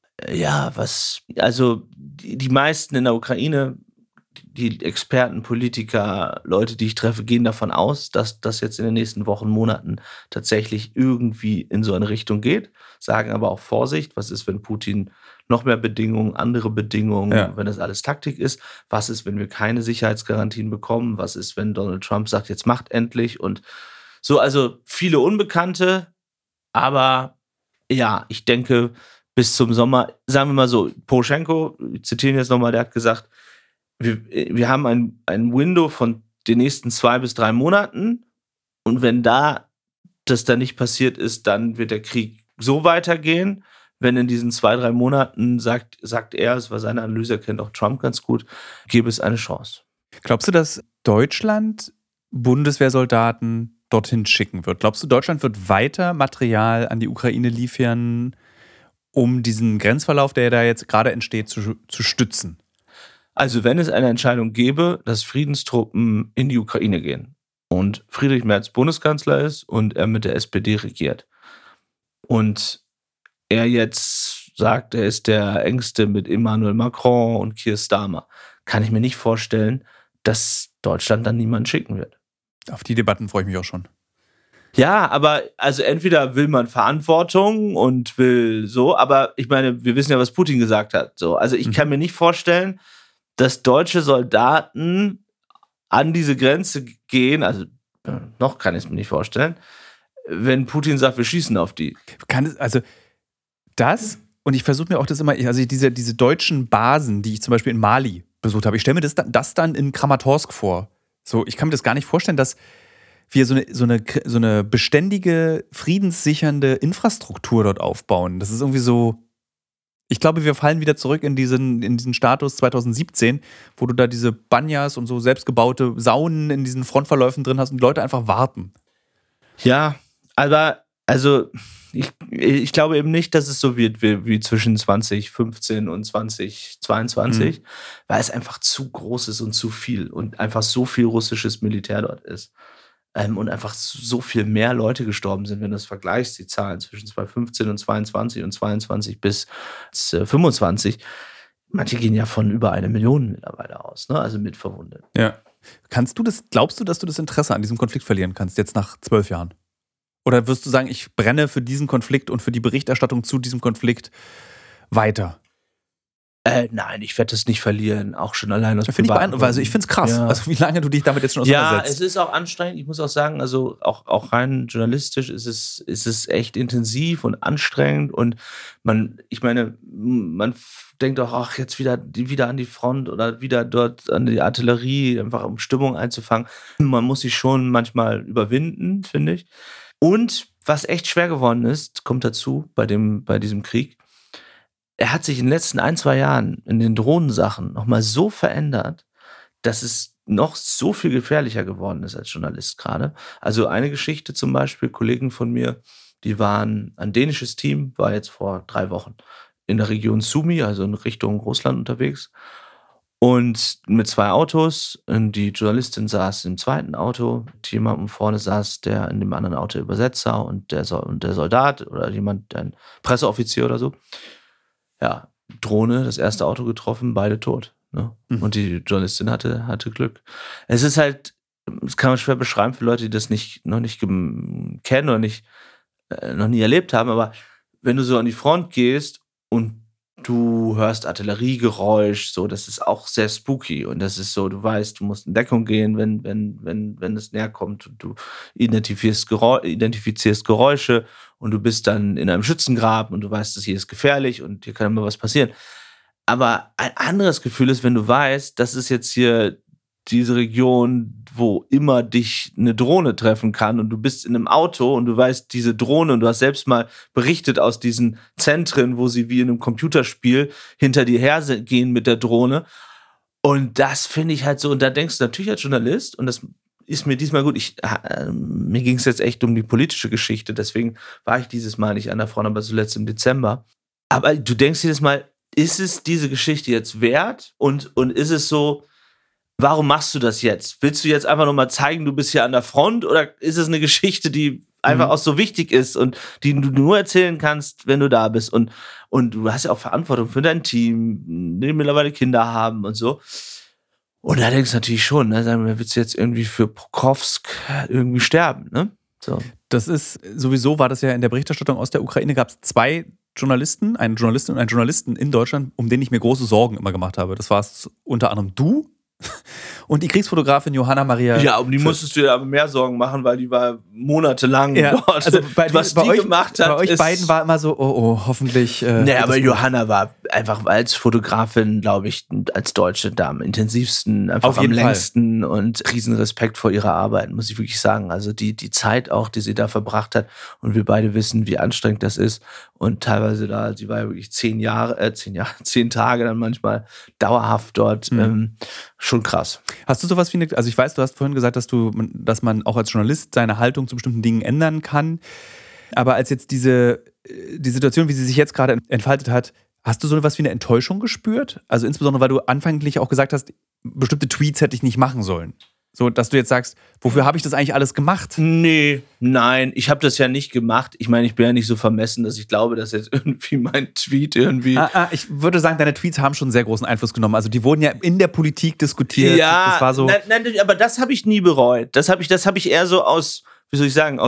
also die meisten in der Ukraine, die Experten, Politiker, Leute, die ich treffe, gehen davon aus, dass das jetzt in den nächsten Wochen, Monaten tatsächlich irgendwie in so eine Richtung geht. Sagen aber auch Vorsicht, was ist, wenn Putin noch mehr Bedingungen, andere Bedingungen, wenn das alles Taktik ist? Was ist, wenn wir keine Sicherheitsgarantien bekommen? Was ist, wenn Donald Trump sagt, jetzt macht endlich? Und so, also viele Unbekannte, aber ja, ich denke, bis zum Sommer, sagen wir mal so, Poroschenko, ich zitiere ihn jetzt nochmal, der hat gesagt, wir haben ein Window von den nächsten 2 bis 3 Monaten und wenn das dann nicht passiert ist, dann wird der Krieg so weitergehen. Wenn in diesen 2, 3 Monaten, sagt er, es war seine Analyse, er kennt auch Trump ganz gut, gäbe es eine Chance. Glaubst du, dass Deutschland Bundeswehrsoldaten dorthin schicken wird? Glaubst du, Deutschland wird weiter Material an die Ukraine liefern, um diesen Grenzverlauf, der da jetzt gerade entsteht, zu stützen? Also wenn es eine Entscheidung gäbe, dass Friedenstruppen in die Ukraine gehen und Friedrich Merz Bundeskanzler ist und er mit der SPD regiert und er jetzt sagt, er ist der Engste mit Emmanuel Macron und Keir Starmer, kann ich mir nicht vorstellen, dass Deutschland dann niemanden schicken wird. Auf die Debatten freue ich mich auch schon. Ja, aber also entweder will man Verantwortung und will so, aber ich meine, wir wissen ja, was Putin gesagt hat. So, also ich kann mir nicht vorstellen, dass deutsche Soldaten an diese Grenze gehen, also noch kann ich es mir nicht vorstellen, wenn Putin sagt, wir schießen auf die. Und ich versuche mir auch das immer, also diese deutschen Basen, die ich zum Beispiel in Mali besucht habe, ich stelle mir das dann in Kramatorsk vor. So, ich kann mir das gar nicht vorstellen, dass wir so eine beständige, friedenssichernde Infrastruktur dort aufbauen. Das ist irgendwie so. Ich glaube, wir fallen wieder zurück in diesen Status 2017, wo du da diese Banyas und so selbstgebaute Saunen in diesen Frontverläufen drin hast und die Leute einfach warten. Ja, aber also ich glaube eben nicht, dass es so wird wie zwischen 2015 und 2022, weil es einfach zu groß ist und zu viel und einfach so viel russisches Militär dort ist. Und einfach so viel mehr Leute gestorben sind, wenn du das vergleichst, die Zahlen zwischen 2015 und 22 und 22 bis 25. Manche gehen ja von über 1 Million mittlerweile aus, ne? Also mit Verwundeten. Ja. Glaubst du, dass du das Interesse an diesem Konflikt verlieren kannst, jetzt nach 12 Jahren? Oder wirst du sagen, ich brenne für diesen Konflikt und für die Berichterstattung zu diesem Konflikt weiter? Nein, ich werde es nicht verlieren, auch schon allein aus Finde ich beeindruckend, also ich finde es krass, also wie lange du dich damit jetzt schon auseinandersetzt. Ja, es ist auch anstrengend, ich muss auch sagen, also auch rein journalistisch ist es echt intensiv und anstrengend und man denkt auch, ach, jetzt wieder an die Front oder wieder dort an die Artillerie, einfach um Stimmung einzufangen. Man muss sich schon manchmal überwinden, finde ich. Und was echt schwer geworden ist, kommt dazu bei diesem Krieg, er hat sich in den letzten 1, 2 Jahren in den Drohnensachen nochmal so verändert, dass es noch so viel gefährlicher geworden ist als Journalist gerade. Also eine Geschichte zum Beispiel, Kollegen von mir, die waren, ein dänisches Team, war jetzt vor 3 Wochen in der Region Sumy, also in Richtung Russland unterwegs. Und mit 2 Autos. Und die Journalistin saß im zweiten Auto. Jemand vorne saß, der in dem anderen Auto Übersetzer und der Soldat oder jemand, ein Presseoffizier oder so. Ja, Drohne, das erste Auto getroffen, beide tot. Ne? Und die Journalistin hatte Glück. Es ist halt, das kann man schwer beschreiben für Leute, die das noch nicht kennen oder noch nie erlebt haben, aber wenn du so an die Front gehst und du hörst Artilleriegeräusch, so, das ist auch sehr spooky und das ist so, du weißt, du musst in Deckung gehen, wenn es näher kommt und du identifizierst Geräusche und du bist dann in einem Schützengraben und du weißt, dass hier ist gefährlich und hier kann immer was passieren. Aber ein anderes Gefühl ist, wenn du weißt, das ist jetzt hier diese Region, wo immer dich eine Drohne treffen kann und du bist in einem Auto und du weißt, diese Drohne, und du hast selbst mal berichtet aus diesen Zentren, wo sie wie in einem Computerspiel hinter dir hergehen mit der Drohne. Und das finde ich halt so, und da denkst du natürlich als Journalist, und das ist mir diesmal gut, mir ging es jetzt echt um die politische Geschichte, deswegen war ich dieses Mal nicht an der Front, aber zuletzt im Dezember. Aber du denkst jedes Mal, ist es diese Geschichte jetzt wert? Und ist es so, warum machst du das jetzt? Willst du jetzt einfach nur mal zeigen, du bist hier an der Front? Oder ist es eine Geschichte, die einfach auch so wichtig ist und die du nur erzählen kannst, wenn du da bist? Und du hast ja auch Verantwortung für dein Team, die mittlerweile Kinder haben und so. Und da denkst du natürlich schon, ne? Sagen wir, willst du jetzt irgendwie für Pokrovsk irgendwie sterben, ne? So. Das ist, sowieso war das ja in der Berichterstattung aus der Ukraine, gab es 2 Journalisten, eine Journalistin und einen Journalisten in Deutschland, um denen ich mir große Sorgen immer gemacht habe. Das war unter anderem du und die Kriegsfotografin Johanna Maria. Ja, um die musstest du dir aber mehr Sorgen machen, weil die war monatelang dort. Also was die gemacht hat. Bei euch beiden war immer so, oh, hoffentlich. Aber Johanna war einfach als Fotografin, glaube ich, als Deutsche da am intensivsten, einfach am längsten und riesen Respekt vor ihrer Arbeit, muss ich wirklich sagen. Also die Zeit auch, die sie da verbracht hat, und wir beide wissen, wie anstrengend das ist. Und teilweise sie war ja wirklich 10 Tage dann manchmal dauerhaft dort. Schon krass. Hast du sowas wie also ich weiß, du hast vorhin gesagt, dass man auch als Journalist seine Haltung zu bestimmten Dingen ändern kann. Aber als jetzt die Situation, wie sie sich jetzt gerade entfaltet hat, hast du so etwas wie eine Enttäuschung gespürt? Also insbesondere, weil du anfänglich auch gesagt hast, bestimmte Tweets hätte ich nicht machen sollen. So, dass du jetzt sagst, wofür habe ich das eigentlich alles gemacht? Nein, ich habe das ja nicht gemacht. Ich meine, ich bin ja nicht so vermessen, dass ich glaube, dass jetzt irgendwie mein Tweet irgendwie... Ich würde sagen, deine Tweets haben schon einen sehr großen Einfluss genommen. Also die wurden ja in der Politik diskutiert. Ja, das war so. Nein, aber das habe ich nie bereut. Das habe ich eher so aus, wie soll ich sagen,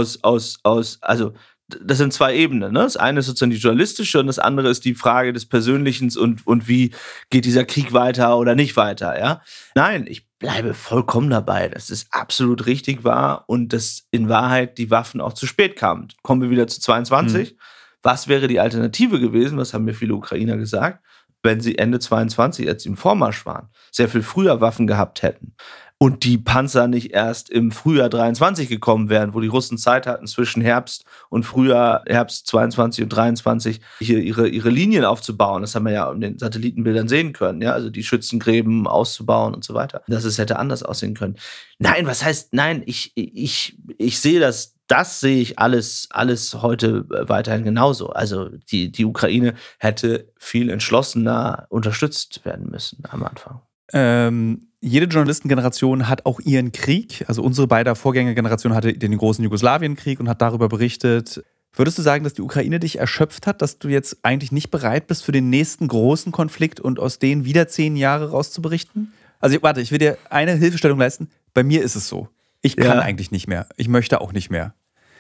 also das sind 2 Ebenen. Ne? Das eine ist sozusagen die journalistische und das andere ist die Frage des Persönlichen und wie geht dieser Krieg weiter oder nicht weiter. Ja? Nein, ich bleibe vollkommen dabei, dass es absolut richtig war und dass in Wahrheit die Waffen auch zu spät kamen. Kommen wir wieder zu 22. Was wäre die Alternative gewesen? Was haben mir viele Ukrainer gesagt? Wenn sie Ende 22, als sie im Vormarsch waren, sehr viel früher Waffen gehabt hätten und die Panzer nicht erst im Frühjahr 23 gekommen wären, wo die Russen Zeit hatten, zwischen Herbst und Frühjahr, Herbst 22 und 23, hier ihre Linien aufzubauen. Das haben wir ja in den Satellitenbildern sehen können, ja, also die Schützengräben auszubauen und so weiter. Dass es hätte anders aussehen können. Nein, was heißt, nein, ich sehe das sehe ich alles heute weiterhin genauso. Also die Ukraine hätte viel entschlossener unterstützt werden müssen am Anfang. Jede Journalistengeneration hat auch ihren Krieg. Also unsere beiden Vorgängergeneration hatte den großen Jugoslawienkrieg und hat darüber berichtet. Würdest du sagen, dass die Ukraine dich erschöpft hat, dass du jetzt eigentlich nicht bereit bist für den nächsten großen Konflikt und aus denen wieder 10 Jahre rauszuberichten? Also warte, ich will dir eine Hilfestellung leisten. Bei mir ist es so. Ich kann eigentlich nicht mehr. Ich möchte auch nicht mehr.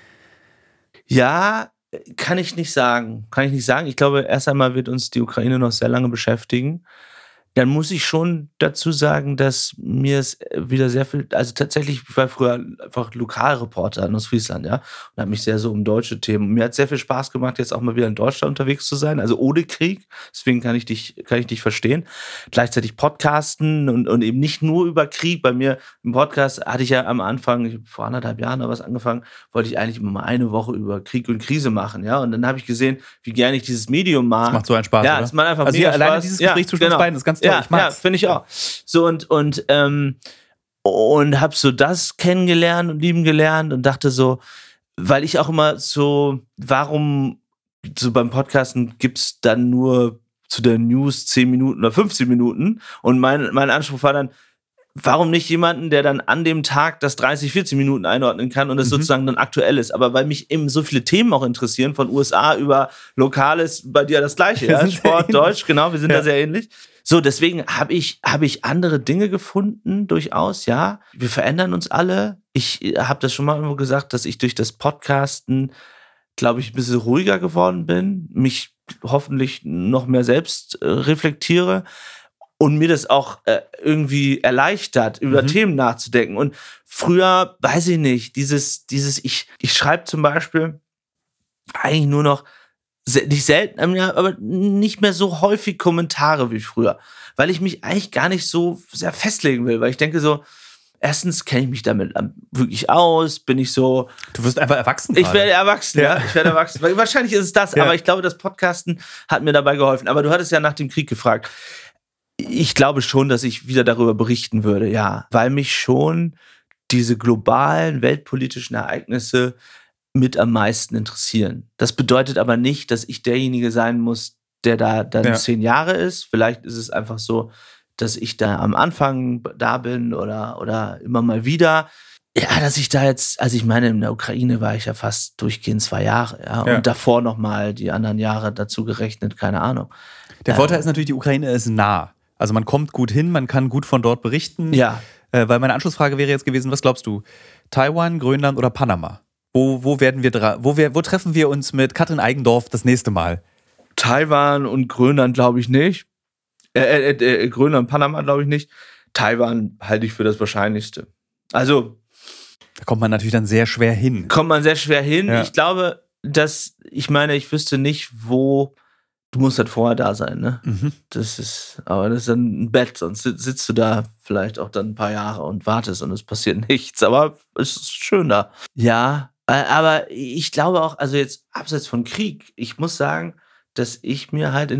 Ja, kann ich nicht sagen. Ich glaube, erst einmal wird uns die Ukraine noch sehr lange beschäftigen. Dann muss ich schon dazu sagen, dass mir es wieder sehr viel, also tatsächlich, ich war früher einfach Lokalreporter in Ostfriesland, ja, und habe mich sehr so um deutsche Themen. Mir hat sehr viel Spaß gemacht, jetzt auch mal wieder in Deutschland unterwegs zu sein, also ohne Krieg. Deswegen kann ich dich verstehen. Gleichzeitig podcasten und eben nicht nur über Krieg. Bei mir im Podcast hatte ich ja am Anfang, vor 1,5 Jahren oder was angefangen, wollte ich eigentlich immer mal eine Woche über Krieg und Krise machen, ja. Und dann habe ich gesehen, wie gerne ich dieses Medium mag. Das macht so einen Spaß, ja, oder? Es macht einfach also mega hier alleine Spaß. dieses Gespräch zwischen uns beiden ist ganz toll. Ja, finde ich auch. So und habe so das kennengelernt und lieben gelernt und dachte so, weil ich auch immer so, warum so beim Podcasten gibt's dann nur zu der News 10 Minuten oder 15 Minuten. Und mein Anspruch war dann, warum nicht jemanden, der dann an dem Tag das 30, 40 Minuten einordnen kann und es sozusagen dann aktuell ist. Aber weil mich eben so viele Themen auch interessieren, von USA über Lokales, bei dir das Gleiche, ja? Sport, Deutsch, genau, wir sind da sehr ähnlich. So, deswegen habe ich andere Dinge gefunden, durchaus, ja. Wir verändern uns alle. Ich habe das schon mal irgendwo gesagt, dass ich durch das Podcasten, glaube ich, ein bisschen ruhiger geworden bin, mich hoffentlich noch mehr selbst reflektiere und mir das auch irgendwie erleichtert, über Themen nachzudenken. Und früher, weiß ich nicht, ich schreibe zum Beispiel eigentlich nur noch, nicht selten, aber nicht mehr so häufig Kommentare wie früher, weil ich mich eigentlich gar nicht so sehr festlegen will, weil ich denke so, erstens kenne ich mich damit wirklich aus, bin ich so... Du wirst einfach erwachsen. Ich werde erwachsen, ja. Ich werde erwachsen. Wahrscheinlich ist es das, aber ich glaube, das Podcasten hat mir dabei geholfen. Aber du hattest ja nach dem Krieg gefragt. Ich glaube schon, dass ich wieder darüber berichten würde, ja. Weil mich schon diese globalen weltpolitischen Ereignisse mit am meisten interessieren. Das bedeutet aber nicht, dass ich derjenige sein muss, der da dann 10 Jahre ist. Vielleicht ist es einfach so, dass ich da am Anfang da bin oder immer mal wieder. Ja, dass ich da jetzt, also ich meine, in der Ukraine war ich ja fast durchgehend 2 Jahre, ja. Und davor nochmal die anderen Jahre dazu gerechnet, keine Ahnung. Der Vorteil ist natürlich, die Ukraine ist nah. Also man kommt gut hin, man kann gut von dort berichten. Ja. Weil meine Anschlussfrage wäre jetzt gewesen, was glaubst du? Taiwan, Grönland oder Panama? Wo treffen wir uns mit Katrin Eigendorf das nächste Mal? Taiwan und Grönland glaube ich nicht. Grönland, Panama glaube ich nicht. Taiwan halte ich für das Wahrscheinlichste. Also da kommt man natürlich dann sehr schwer hin. Ja. Ich glaube, ich wüsste nicht, wo. Du musst halt vorher da sein, ne? Das ist dann ein Bett, sonst sitzt du da vielleicht auch dann ein paar Jahre und wartest und es passiert nichts. Aber es ist schön da. Ja, aber ich glaube auch, also jetzt abseits von Krieg, ich muss sagen, dass ich mir halt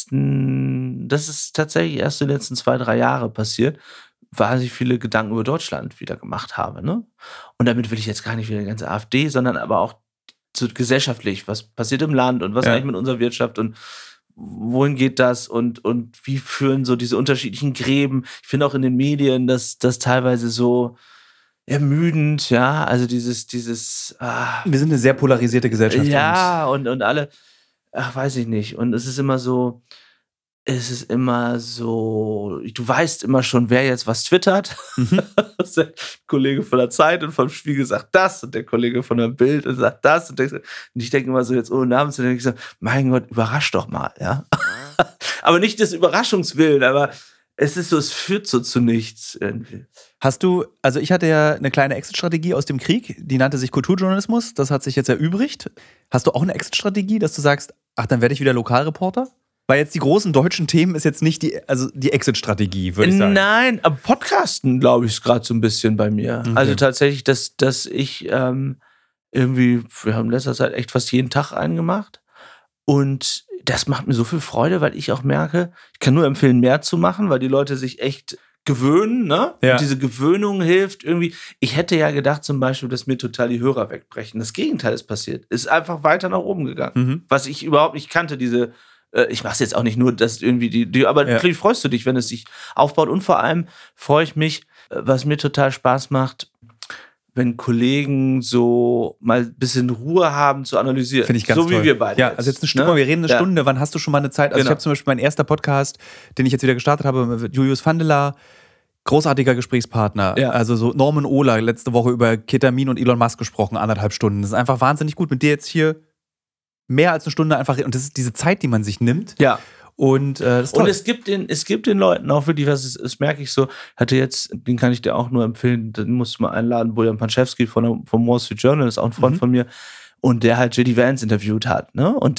das ist tatsächlich erst in den letzten 2, 3 Jahre passiert, wahnsinnig viele Gedanken über Deutschland wieder gemacht habe, ne? Und damit will ich jetzt gar nicht wieder die ganze AfD, sondern aber auch so gesellschaftlich, was passiert im Land und was eigentlich mit unserer Wirtschaft und wohin geht das und wie führen so diese unterschiedlichen Gräben. Ich finde auch in den Medien, dass das teilweise so ermüdend, ja, also dieses wir sind eine sehr polarisierte Gesellschaft. Ja, und alle, weiß ich nicht. Und es ist immer so, du weißt immer schon, wer jetzt was twittert. Der Kollege von der Zeit und vom Spiegel sagt das und der Kollege von der Bild und sagt das. Und ich denke immer so jetzt ohne Namen zu denken, ich so, mein Gott, überrasch doch mal, ja. Aber nicht das Überraschungswillen, aber es ist so, es führt so zu nichts irgendwie. Also ich hatte ja eine kleine Exit-Strategie aus dem Krieg, die nannte sich Kulturjournalismus, das hat sich jetzt erübrigt. Hast du auch eine Exit-Strategie, dass du sagst, dann werde ich wieder Lokalreporter? Weil jetzt die großen deutschen Themen ist jetzt nicht die Exit-Strategie, würde ich sagen. Nein, aber Podcasten, glaube ich, ist gerade so ein bisschen bei mir. Okay. Also tatsächlich, dass ich irgendwie, wir haben in letzter Zeit echt fast jeden Tag einen gemacht. Und das macht mir so viel Freude, weil ich auch merke, ich kann nur empfehlen, mehr zu machen, weil die Leute sich echt gewöhnen, ne? Ja. Und diese Gewöhnung hilft irgendwie. Ich hätte ja gedacht zum Beispiel, dass mir total die Hörer wegbrechen. Das Gegenteil ist passiert. Ist einfach weiter nach oben gegangen. Was ich überhaupt nicht kannte, ich mache es jetzt auch nicht nur, dass irgendwie aber natürlich freust du dich, wenn es sich aufbaut. Und vor allem freue ich mich, was mir total Spaß macht, wenn Kollegen so mal ein bisschen Ruhe haben zu analysieren. Finde ich ganz toll. So wie wir beide. Ja, also jetzt eine Stunde, wir reden eine Stunde. Wann hast du schon mal eine Zeit? Also ich habe zum Beispiel meinen erster Podcast, den ich jetzt wieder gestartet habe, mit Julius Vandela, großartiger Gesprächspartner. Ja. Also so Norman Ohler, letzte Woche über Ketamin und Elon Musk gesprochen, 1,5 Stunden. Das ist einfach wahnsinnig gut, mit dir jetzt hier mehr als eine Stunde einfach reden. Und das ist diese Zeit, die man sich nimmt. Ja. Und das ist toll. Und es gibt den Leuten auch wirklich, das merke ich so, den kann ich dir auch nur empfehlen, den musst du mal einladen, Bojan Panczewski vom Wall Street Journal, ist auch ein Freund von mir, und der halt J.D. Vance interviewt hat, ne? Und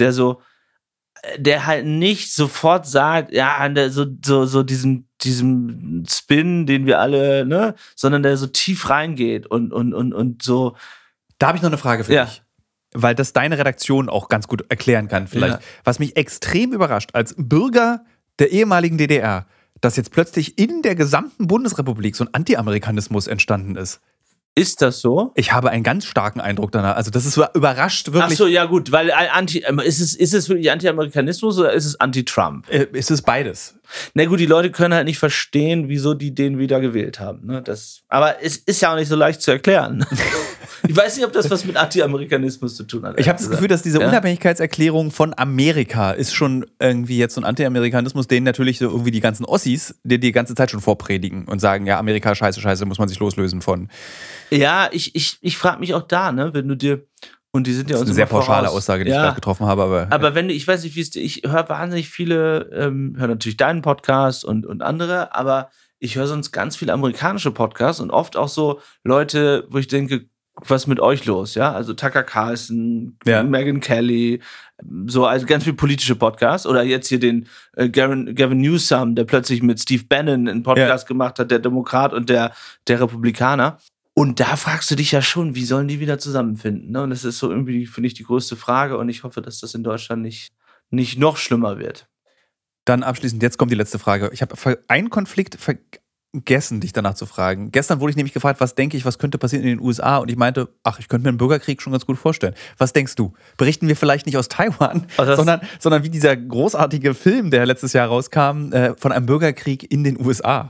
der halt nicht sofort sagt, ja, so diesem Spin, den wir alle, ne, sondern der so tief reingeht und so. Da habe ich noch eine Frage für dich. Weil das deine Redaktion auch ganz gut erklären kann vielleicht. Ja. Was mich extrem überrascht, als Bürger der ehemaligen DDR, dass jetzt plötzlich in der gesamten Bundesrepublik so ein Anti-Amerikanismus entstanden ist. Ist das so? Ich habe einen ganz starken Eindruck danach. Also das ist überrascht wirklich. Ach so, ja gut, weil ist es wirklich Anti-Amerikanismus oder ist es Anti-Trump? Ist es beides? Na gut, die Leute können halt nicht verstehen, wieso die den wieder gewählt haben. Ne? Aber es ist ja auch nicht so leicht zu erklären. Ich weiß nicht, ob das was mit Anti-Amerikanismus zu tun hat. Ich habe das Gefühl, dass diese Unabhängigkeitserklärung von Amerika ist schon irgendwie jetzt so ein Anti-Amerikanismus, den natürlich so irgendwie die ganzen Ossis die ganze Zeit schon vorpredigen und sagen, ja, Amerika, scheiße, muss man sich loslösen von. Ja, ich frage mich auch da, ne, wenn du dir, und die sind ja das ist eine sehr pauschale Aussage, die ich gerade getroffen habe, aber wenn du, ich weiß nicht, wie es dir, ich höre wahnsinnig viele, höre natürlich deinen Podcast und andere, aber ich höre sonst ganz viele amerikanische Podcasts und oft auch so Leute, wo ich denke, was ist mit euch los, ja? Also Tucker Carlson, Megyn Kelly, so, also ganz viele politische Podcasts. Oder jetzt hier den Gavin Newsom, der plötzlich mit Steve Bannon einen Podcast gemacht hat, der Demokrat und der Republikaner. Und da fragst du dich ja schon, wie sollen die wieder zusammenfinden? Ne? Und das ist so irgendwie, finde ich, die größte Frage. Und ich hoffe, dass das in Deutschland nicht noch schlimmer wird. Dann abschließend, jetzt kommt die letzte Frage. Ich habe einen Konflikt vergessen, dich danach zu fragen. Gestern wurde ich nämlich gefragt, was denke ich, was könnte passieren in den USA? Und ich meinte, ich könnte mir einen Bürgerkrieg schon ganz gut vorstellen. Was denkst du? Berichten wir vielleicht nicht aus Taiwan, sondern wie dieser großartige Film, der letztes Jahr rauskam, von einem Bürgerkrieg in den USA?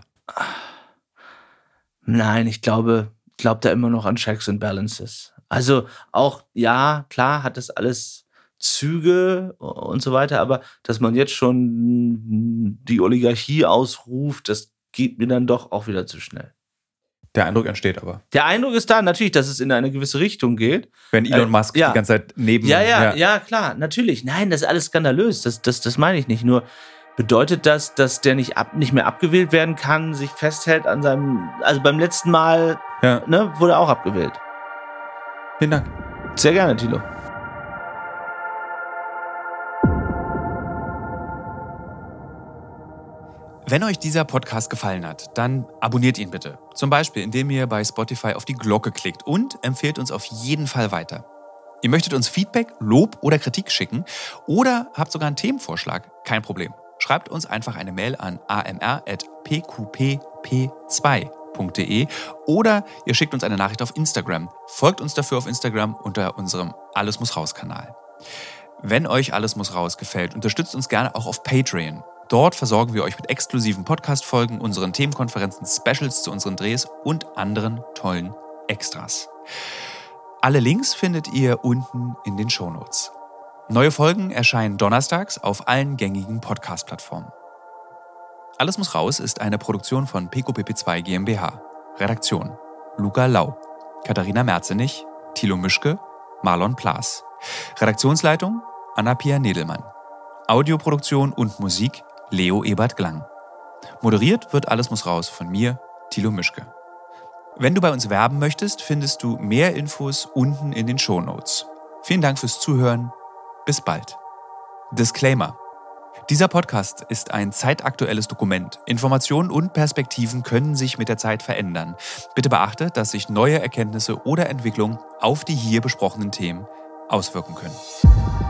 Nein, ich glaube da immer noch an Checks and Balances. Also auch, ja, klar hat das alles Züge und so weiter, aber dass man jetzt schon die Oligarchie ausruft, das geht mir dann doch auch wieder zu schnell. Der Eindruck entsteht aber. Der Eindruck ist da natürlich, dass es in eine gewisse Richtung geht. Wenn Elon Musk die ganze Zeit neben... Ja, klar, natürlich. Nein, das ist alles skandalös, das meine ich nicht. Nur bedeutet das, dass der nicht mehr abgewählt werden kann, sich festhält an seinem... Also beim letzten Mal wurde er auch abgewählt. Vielen Dank. Sehr gerne, Thilo. Wenn euch dieser Podcast gefallen hat, dann abonniert ihn bitte. Zum Beispiel, indem ihr bei Spotify auf die Glocke klickt und empfehlt uns auf jeden Fall weiter. Ihr möchtet uns Feedback, Lob oder Kritik schicken oder habt sogar einen Themenvorschlag? Kein Problem. Schreibt uns einfach eine Mail an amr@pqpp2.de oder ihr schickt uns eine Nachricht auf Instagram. Folgt uns dafür auf Instagram unter unserem Alles muss raus Kanal. Wenn euch Alles muss raus gefällt, unterstützt uns gerne auch auf Patreon. Dort versorgen wir euch mit exklusiven Podcast-Folgen, unseren Themenkonferenzen, Specials zu unseren Drehs und anderen tollen Extras. Alle Links findet ihr unten in den Shownotes. Neue Folgen erscheinen donnerstags auf allen gängigen Podcast-Plattformen. Alles muss raus ist eine Produktion von PQPP2 GmbH. Redaktion: Luca Lau, Katharina Merzenich, Thilo Mischke, Marlon Plaas. Redaktionsleitung: Anna-Pia Nedelmann. Audioproduktion und Musik: Leo Ebert Glang. Moderiert wird Alles muss raus von mir, Thilo Mischke. Wenn du bei uns werben möchtest, findest du mehr Infos unten in den Shownotes. Vielen Dank fürs Zuhören. Bis bald. Disclaimer: Dieser Podcast ist ein zeitaktuelles Dokument. Informationen und Perspektiven können sich mit der Zeit verändern. Bitte beachte, dass sich neue Erkenntnisse oder Entwicklungen auf die hier besprochenen Themen auswirken können.